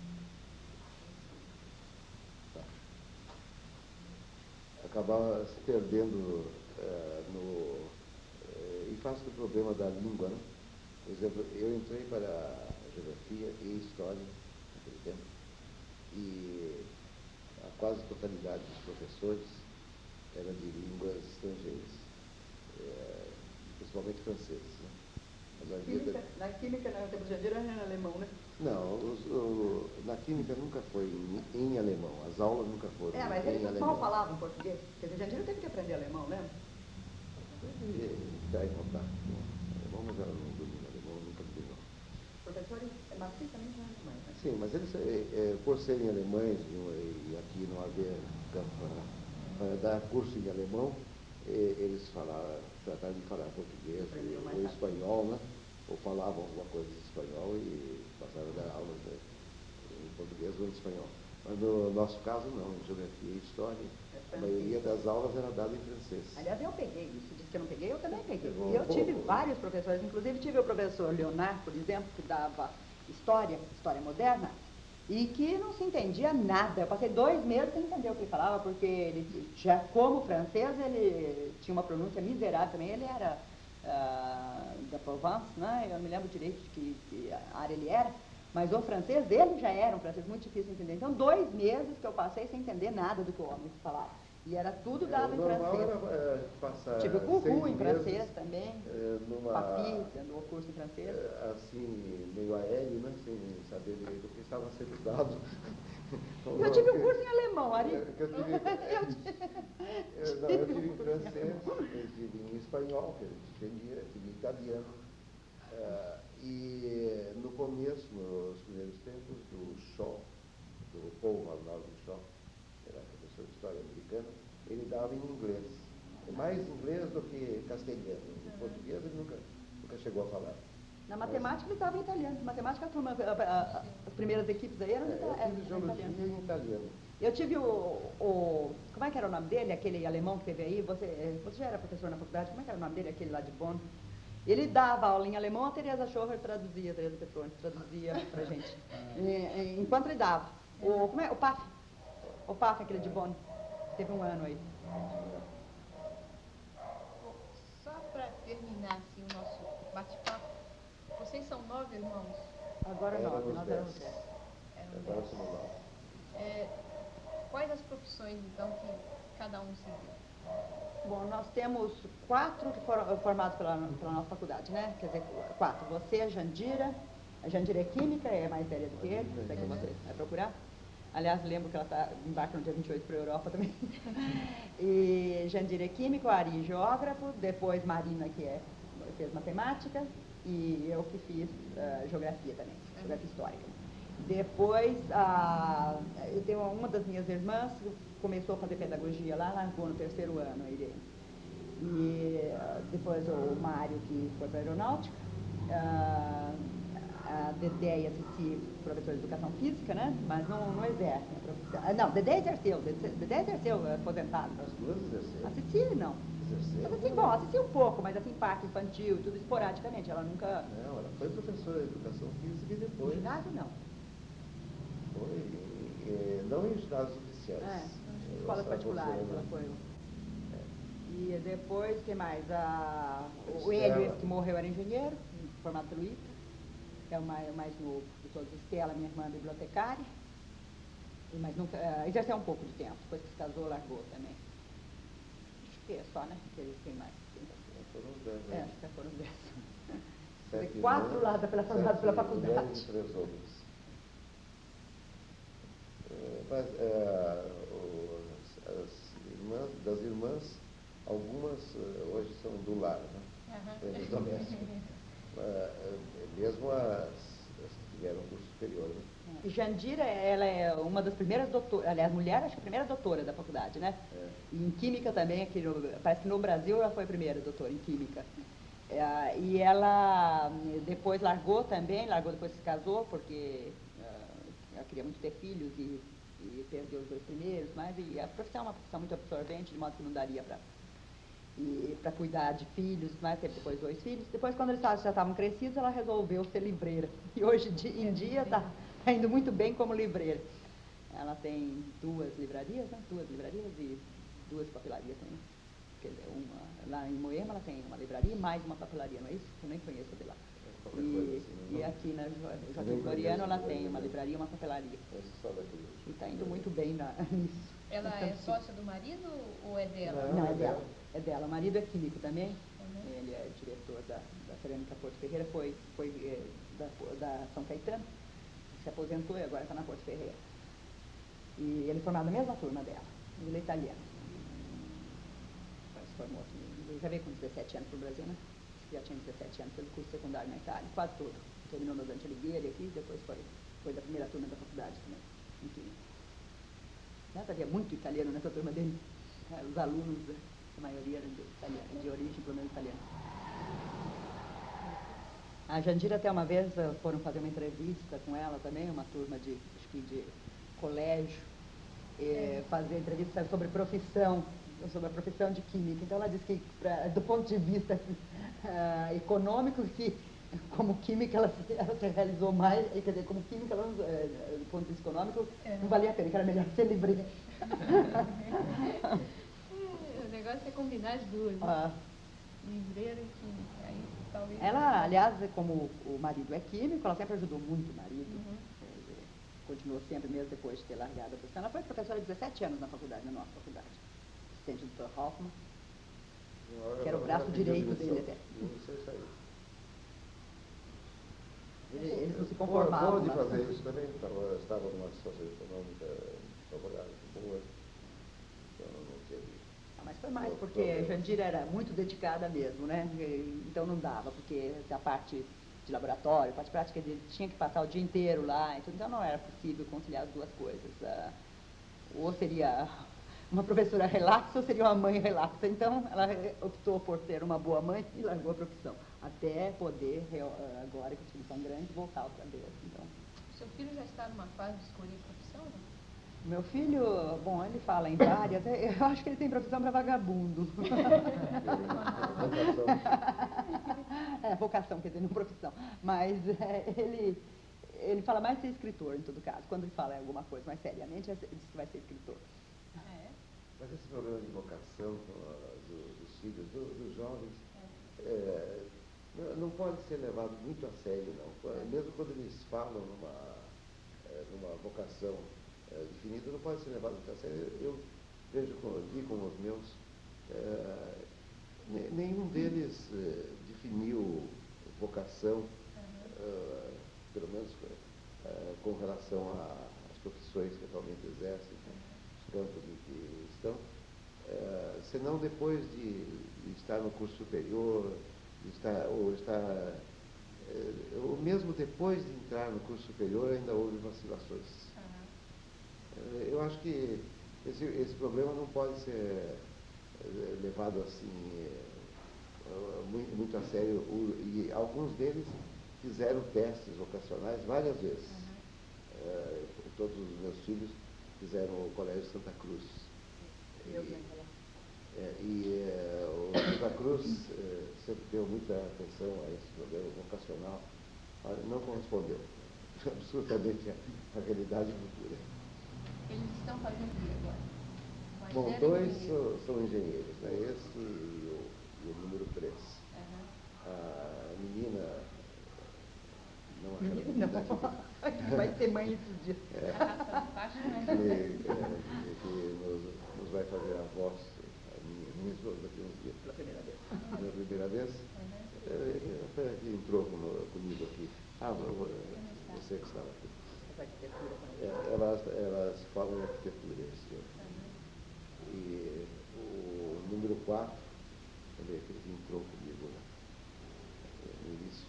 Tá. Acabava se perdendo é, no... É, e faz com o problema da língua, né? Por exemplo, eu entrei para a geografia e história naquele tempo, e a quase totalidade dos professores era de línguas estrangeiras, é, principalmente franceses. Né? Química, Da... na química, no tempo de Jandira, era em alemão, né? Não, os, o, na química nunca foi em, em alemão, as aulas nunca foram É, mas em eles alemão. mal falavam português, porque o Jandira teve que aprender alemão, lembra? Está em contato com alemão, mas ela não domina alemão, nunca dominou. Professores marxistamente não é alemães, né? Sim, mas eles, é, é, por serem alemães e, e aqui não haver campo para, para dar curso em alemão, é, eles falaram, trataram de falar português ou, ou espanhol, né? Ou falavam alguma coisa em espanhol e passaram a dar aulas, né, em português ou em espanhol. Mas no nosso caso não, em geografia e história, a maioria das aulas era dada em francês. Aliás, eu peguei isso, disse que eu não peguei, eu também peguei. Pegou E eu um tive pouco. vários professores, inclusive tive o professor Leonardo, por exemplo, que dava história, história moderna, e que não se entendia nada. Eu passei dois meses sem entender o que ele falava, porque ele, já como francês, ele tinha uma pronúncia miserável também, ele era uh, da Provence, né? Eu não me lembro direito de que, que área ele era, mas o francês dele já era um francês muito difícil de entender. Então, dois meses que eu passei sem entender nada do que o homem falava. E era tudo dado é, em francês. Era, é, passar Tive o Cucu em meses, francês também, é, numa, Papi, dando o curso em francês. É, assim, meio aéreo, né? Sem saber direito do que estava sendo dado. Eu tive um curso em alemão, Ari. Eu, eu, tive, eu, não, eu tive em francês, eu tive em espanhol, que eu entendia, eu tive em italiano. Uh, e no começo, nos primeiros tempos, do Shaw, do Paul Arnaldo Shaw, que era professor de história americana, ele dava em inglês. Mais inglês do que castelhano. Em português ele nunca, nunca chegou a falar. Na matemática ele estava em italiano. Matemática, a turma, a, a, as primeiras equipes aí eram, É, eu eram tive geografia em italiano. Eu tive o, o... Como é que era o nome dele, aquele alemão que teve aí? Você, você já era professor na faculdade, como é que era o nome dele, aquele lá de Bonn? Ele dava aula em alemão, a Teresa Schorer traduzia, a Teresa Petroni traduzia pra gente. E, e, enquanto ele dava. O, como é? O P A F. O P A F, aquele de Bonn. Teve um ano aí. Só para terminar assim, o nosso bate-papo, vocês são nove irmãos? Agora nove, nós éramos dez. Agora somos nove. É, quais as profissões, então, que cada um seguiu? Bom, nós temos quatro for, formados pela, pela nossa faculdade, né? Quer dizer, quatro. Você, a Jandira. A Jandira é química, é mais velha do que ele, isso é que você vai procurar. Aliás, lembro que ela tá, embarca no dia vinte e oito para a Europa também. E Jandira é química, o Ari é geógrafo, depois Marina, que é, fez matemática, e eu que fiz uh, geografia também, geografia histórica. Depois, uh, eu tenho uma das minhas irmãs que começou a fazer pedagogia lá, largou no terceiro ano. Ele, e uh, depois o Mário, que foi para a aeronáutica. Uh, a Dedé e a Cici, professora de educação física, né? Mas não, não exercem a profissão. Ah, não, Dedé exerceu, Dedé exerceu aposentado. As duas exerceram. A Cici não. Exerceram. A Cici, bom, a Cici um pouco, mas assim, parque infantil, tudo esporadicamente, ela nunca... Não, ela foi professora de educação física e depois... Ginásio não. Foi, e, e, não em ginásios oficiais. É, em escolas particulares ela foi. E depois, que mais? A, o Hélio, esse que morreu, era engenheiro, formado pelo I T A, é o mais, o mais novo de todos. Estela, minha irmã, bibliotecária, e, mas nunca, uh, exerceu um pouco de tempo, depois que se casou, largou também. Acho que é só, né? Que eles têm mais. Foram os dez, É, né? acho que foram os dez. Sete Quatro irmãs, lá pela, sete pela faculdade. mulheres e três homens. É, mas é, o, as irmãs, das irmãs, algumas uh, hoje são do lar, né? Uhum. Domésticas. uh, mesmo as, as que tiveram curso superior, né? E Jandira, ela é uma das primeiras doutoras, aliás, mulher, acho que a primeira doutora da faculdade, né? É. E em Química também, aqui no, parece que no Brasil ela foi a primeira doutora em Química. É, e ela depois largou também, largou depois que se casou, porque uh, ela queria muito ter filhos e, e perdeu os dois primeiros, mas e a profissão é uma profissão muito absorvente, de modo que não daria para para cuidar de filhos, mas teve depois dois filhos. Depois, quando eles já estavam crescidos, ela resolveu ser livreira. E hoje em dia está tá indo muito bem como livreira. Ela tem duas livrarias, né? duas livrarias e duas papelarias também. Quer dizer, uma, lá em Moema ela tem uma livraria e mais uma papelaria, não é isso? Eu nem conheço de lá. E, assim, e aqui na Joaquim Floriano ela tem uma livraria e uma papelaria. E está indo muito bem na, nisso. Ela é sócia do marido ou é dela? Não, é dela. É dela. O marido é químico também. Uhum. Ele é diretor da, da Cerâmica Porto Ferreira, foi, foi é, da, da São Caetano, se aposentou e agora está na Porto Ferreira. E ele é formado na mesma turma dela. Ele é italiano. Se formou assim, já veio com dezessete anos para o Brasil, né? Já tinha dezessete anos, fez o curso secundário na Itália, quase todo. Terminou no Dante Alighieri aqui, depois foi, foi da primeira turma da faculdade também, em Química. Havia muito italiano nessa turma dele. Os alunos, a maioria eram de, italiano, de origem, pelo menos italiana. A Jandira até uma vez foram fazer uma entrevista com ela também, uma turma de, acho que de colégio, é. fazer entrevista sobre profissão, sobre a profissão de química. Então ela disse que, pra, do ponto de vista uh, econômico, que como química ela, ela se realizou mais, quer dizer, como química, ela, uh, do ponto de vista econômico, é. não valia a pena, que era melhor ser livreira. O negócio é combinar as duas, ah. livreira e química. Aí, talvez ela, aliás, como o marido é químico, ela sempre ajudou muito o marido. Uhum. Continuou sempre, mesmo depois de ter largado a profissão. Ela foi professora de dezessete anos na faculdade, na nossa faculdade. Assistente do doutor Hoffman, que era o braço direito dele até. Eles, eles não se conformavam. Bom de fazer isso também, estava, estava numa situação econômica favorável, boa, então não teve... Ah, mas foi mais porque a Jandira era muito dedicada mesmo, né? Então não dava, porque a parte de laboratório, a parte prática, ele tinha que passar o dia inteiro lá, então não era possível conciliar as duas coisas. Ou seria uma professora relaxa ou seria uma mãe relaxa. Então ela optou por ser uma boa mãe e largou a profissão, até poder, agora que os filhos são grandes, voltar outra vez. Então. Seu filho já está numa fase de escolher profissão, não? Meu filho, bom, ele fala em várias, eu acho que ele tem profissão para vagabundo. É, vocação, quer dizer, não profissão. Mas é, ele, ele fala mais ser escritor, em todo caso. Quando ele fala alguma coisa mais seriamente, ele diz que vai ser escritor. É. Mas esse problema de vocação do, dos filhos, do, dos jovens, é, não pode ser levado muito a sério, não. Mesmo quando eles falam numa, numa vocação definida, não pode ser levado muito a sério. Eu vejo aqui com os meus, é, nenhum deles é, definiu vocação, uhum. é, pelo menos é, com relação às profissões que atualmente exercem, os campos em que estão, é, senão depois de, de estar no curso superior, de estar, ou estar, é, ou mesmo depois de entrar no curso superior, ainda houve vacilações. Eu acho que esse, esse problema não pode ser levado assim muito, muito a sério, e alguns deles fizeram testes vocacionais várias vezes. Uhum. Uh, todos os meus filhos fizeram o Colégio Santa Cruz. Eu e é, e uh, o Santa Cruz uh, sempre deu muita atenção a esse programa vocacional, mas não correspondeu absolutamente à realidade futura. Eles estão fazendo o que agora? Mas Bom, dois são, são engenheiros, né? Esse e o, e o número três. Uhum. A menina não não. Vai ser mãe esses dias. É, que, é, que nos, nos vai fazer a voz, a minha, minha esposa daqui uns dias. Pela primeira vez. Pela primeira vez. Uhum. É, até que entrou com, comigo aqui. Ah, você que estava aqui. É, elas, elas falam em arquitetura esse ano. Uhum. E o número quatro, também aquele que entrou comigo né, no início,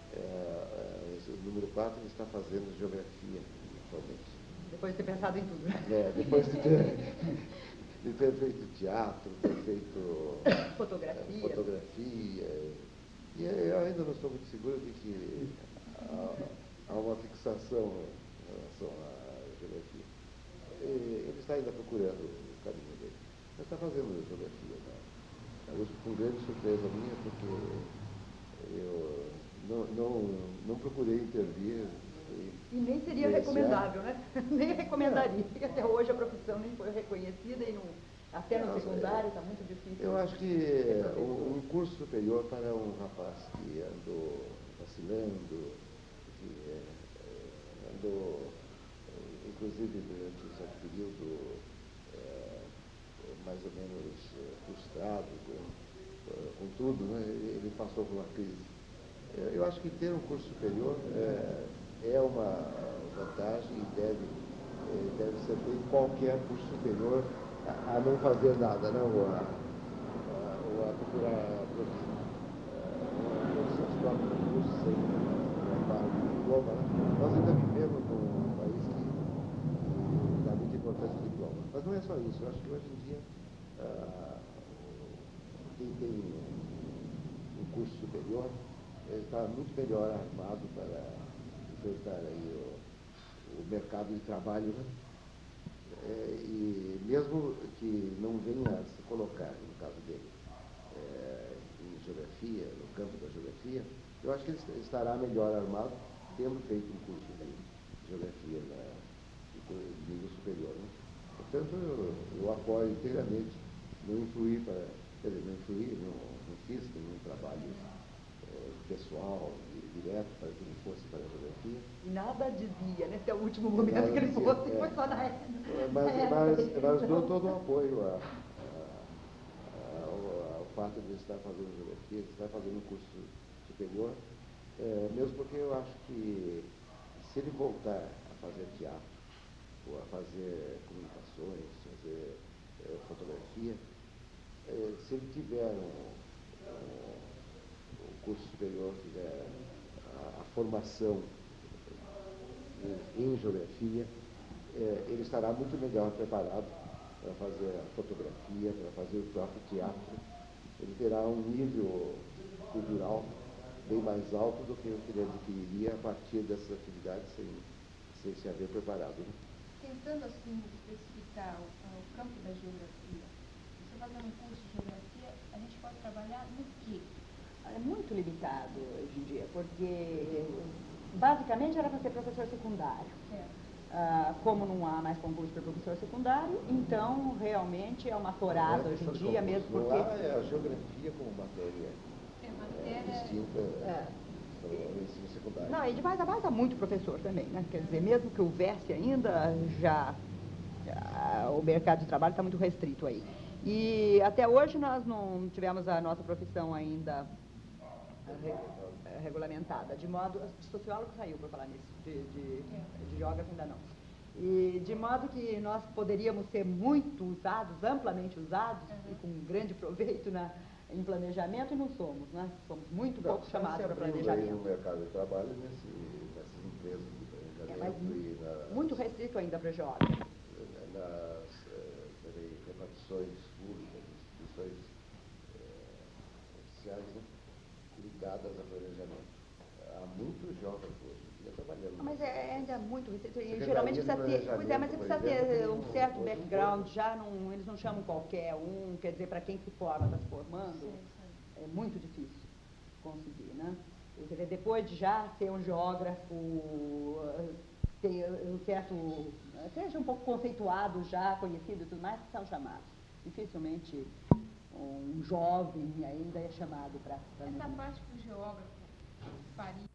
é, esse, o número quatro ele está fazendo geografia atualmente. Depois de ter pensado em tudo, né? É, depois de ter, de ter feito teatro, ter feito fotografia. É, fotografia. E eu ainda não estou muito seguro de que há, há uma fixação em relação à geografia. E ele está ainda procurando o caminho dele. Mas está fazendo geografia. Né? Hoje, com grande surpresa minha, porque eu não, não, não procurei intervir. E, e nem seria recomendável, né? Nem recomendaria, porque até hoje a profissão nem foi reconhecida e não, até no não, secundário está muito difícil. Eu acho que um, um curso superior para um rapaz que andou vacilando, que é, andou, inclusive durante um certo período, é, mais ou menos frustrado com, com tudo, né? Ele passou por uma crise. Eu acho que ter um curso superior é, é uma vantagem e deve, deve ser feito qualquer curso superior a, a não fazer nada, né? ou, a, a, ou a procurar todos os próprios cursos sem levar o diploma. Né? Nós ainda vivemos num país que, que dá muita importância ao diploma. Mas não é só isso. Eu acho que hoje em dia ah, quem tem um curso superior está muito melhor armado para enfrentar aí o, o mercado de trabalho, né? É, e mesmo que não venha a se colocar, no caso dele, é, em geografia, no campo da geografia, eu acho que ele estará melhor armado tendo feito um curso de geografia na, de nível superior. Né? Portanto, eu, eu apoio inteiramente não influir para, quer dizer, não influir, não, não fiz nenhum trabalho pessoal, direto, para que ele fosse para a geografia. E nada dizia, nesse né? último momento nada que ele dizia, fosse, é. Foi só na época. Mas, mas, mas dou todo o apoio a, a, a, ao, ao fato de estar fazendo geografia, de estar fazendo um curso superior, é, mesmo porque eu acho que se ele voltar a fazer teatro, ou a fazer comunicações, fazer é, fotografia, é, se ele tiver um, um curso superior, tiver a, a formação em, em geografia, é, ele estará muito melhor preparado para fazer a fotografia, para fazer o próprio teatro. Ele terá um nível cultural bem mais alto do que o que ele adquiriria a partir dessas atividades sem, sem se haver preparado. Né? Tentando, assim, especificar o, o campo da geografia, você fazendo um curso de geografia, a gente pode trabalhar no quê? É muito limitado hoje em dia, porque basicamente era para ser professor secundário. Ah, como não há mais concurso para professor secundário, então realmente é uma torada hoje em dia, mesmo porque... Lá é a geografia como matéria, é, matéria... é, distinta é. do ensino secundário. Não, e de mais a mais há muito professor também, né? Quer dizer, mesmo que houvesse ainda, já, já o mercado de trabalho está muito restrito aí. E até hoje nós não tivemos a nossa profissão ainda regulamentada, de modo, de sociólogo saiu para falar nisso, de, de, de geógrafo ainda não. E de modo que nós poderíamos ser muito usados, amplamente usados, uhum. e com grande proveito na, em planejamento, e não somos, né? Somos muito não, pouco chamados para planejamento. No mercado de trabalho, nesse, nessas empresas de planejamento é, e na, muito restrito ainda para geógrafo. Nas uh, repartições públicas, instituições uh, oficiais, né? Ligadas a planejamento. Há muitos jovens hoje em dia trabalhando. Ah, mas é, é ainda muito recente. E Secretaria geralmente de precisa ter. Pois é, mas você Planejamento, precisa por exemplo, ter tem um um- certo hoje um background, pouco. já não, eles não chamam qualquer um, quer dizer, para quem se forma, está se formando, Sim, sim. é muito difícil conseguir, né? Quer dizer, depois de já ser um geógrafo, ter um certo, seja um pouco conceituado já, conhecido e tudo mais, são chamados. Dificilmente um jovem ainda é chamado para... Essa parte que o geógrafo faria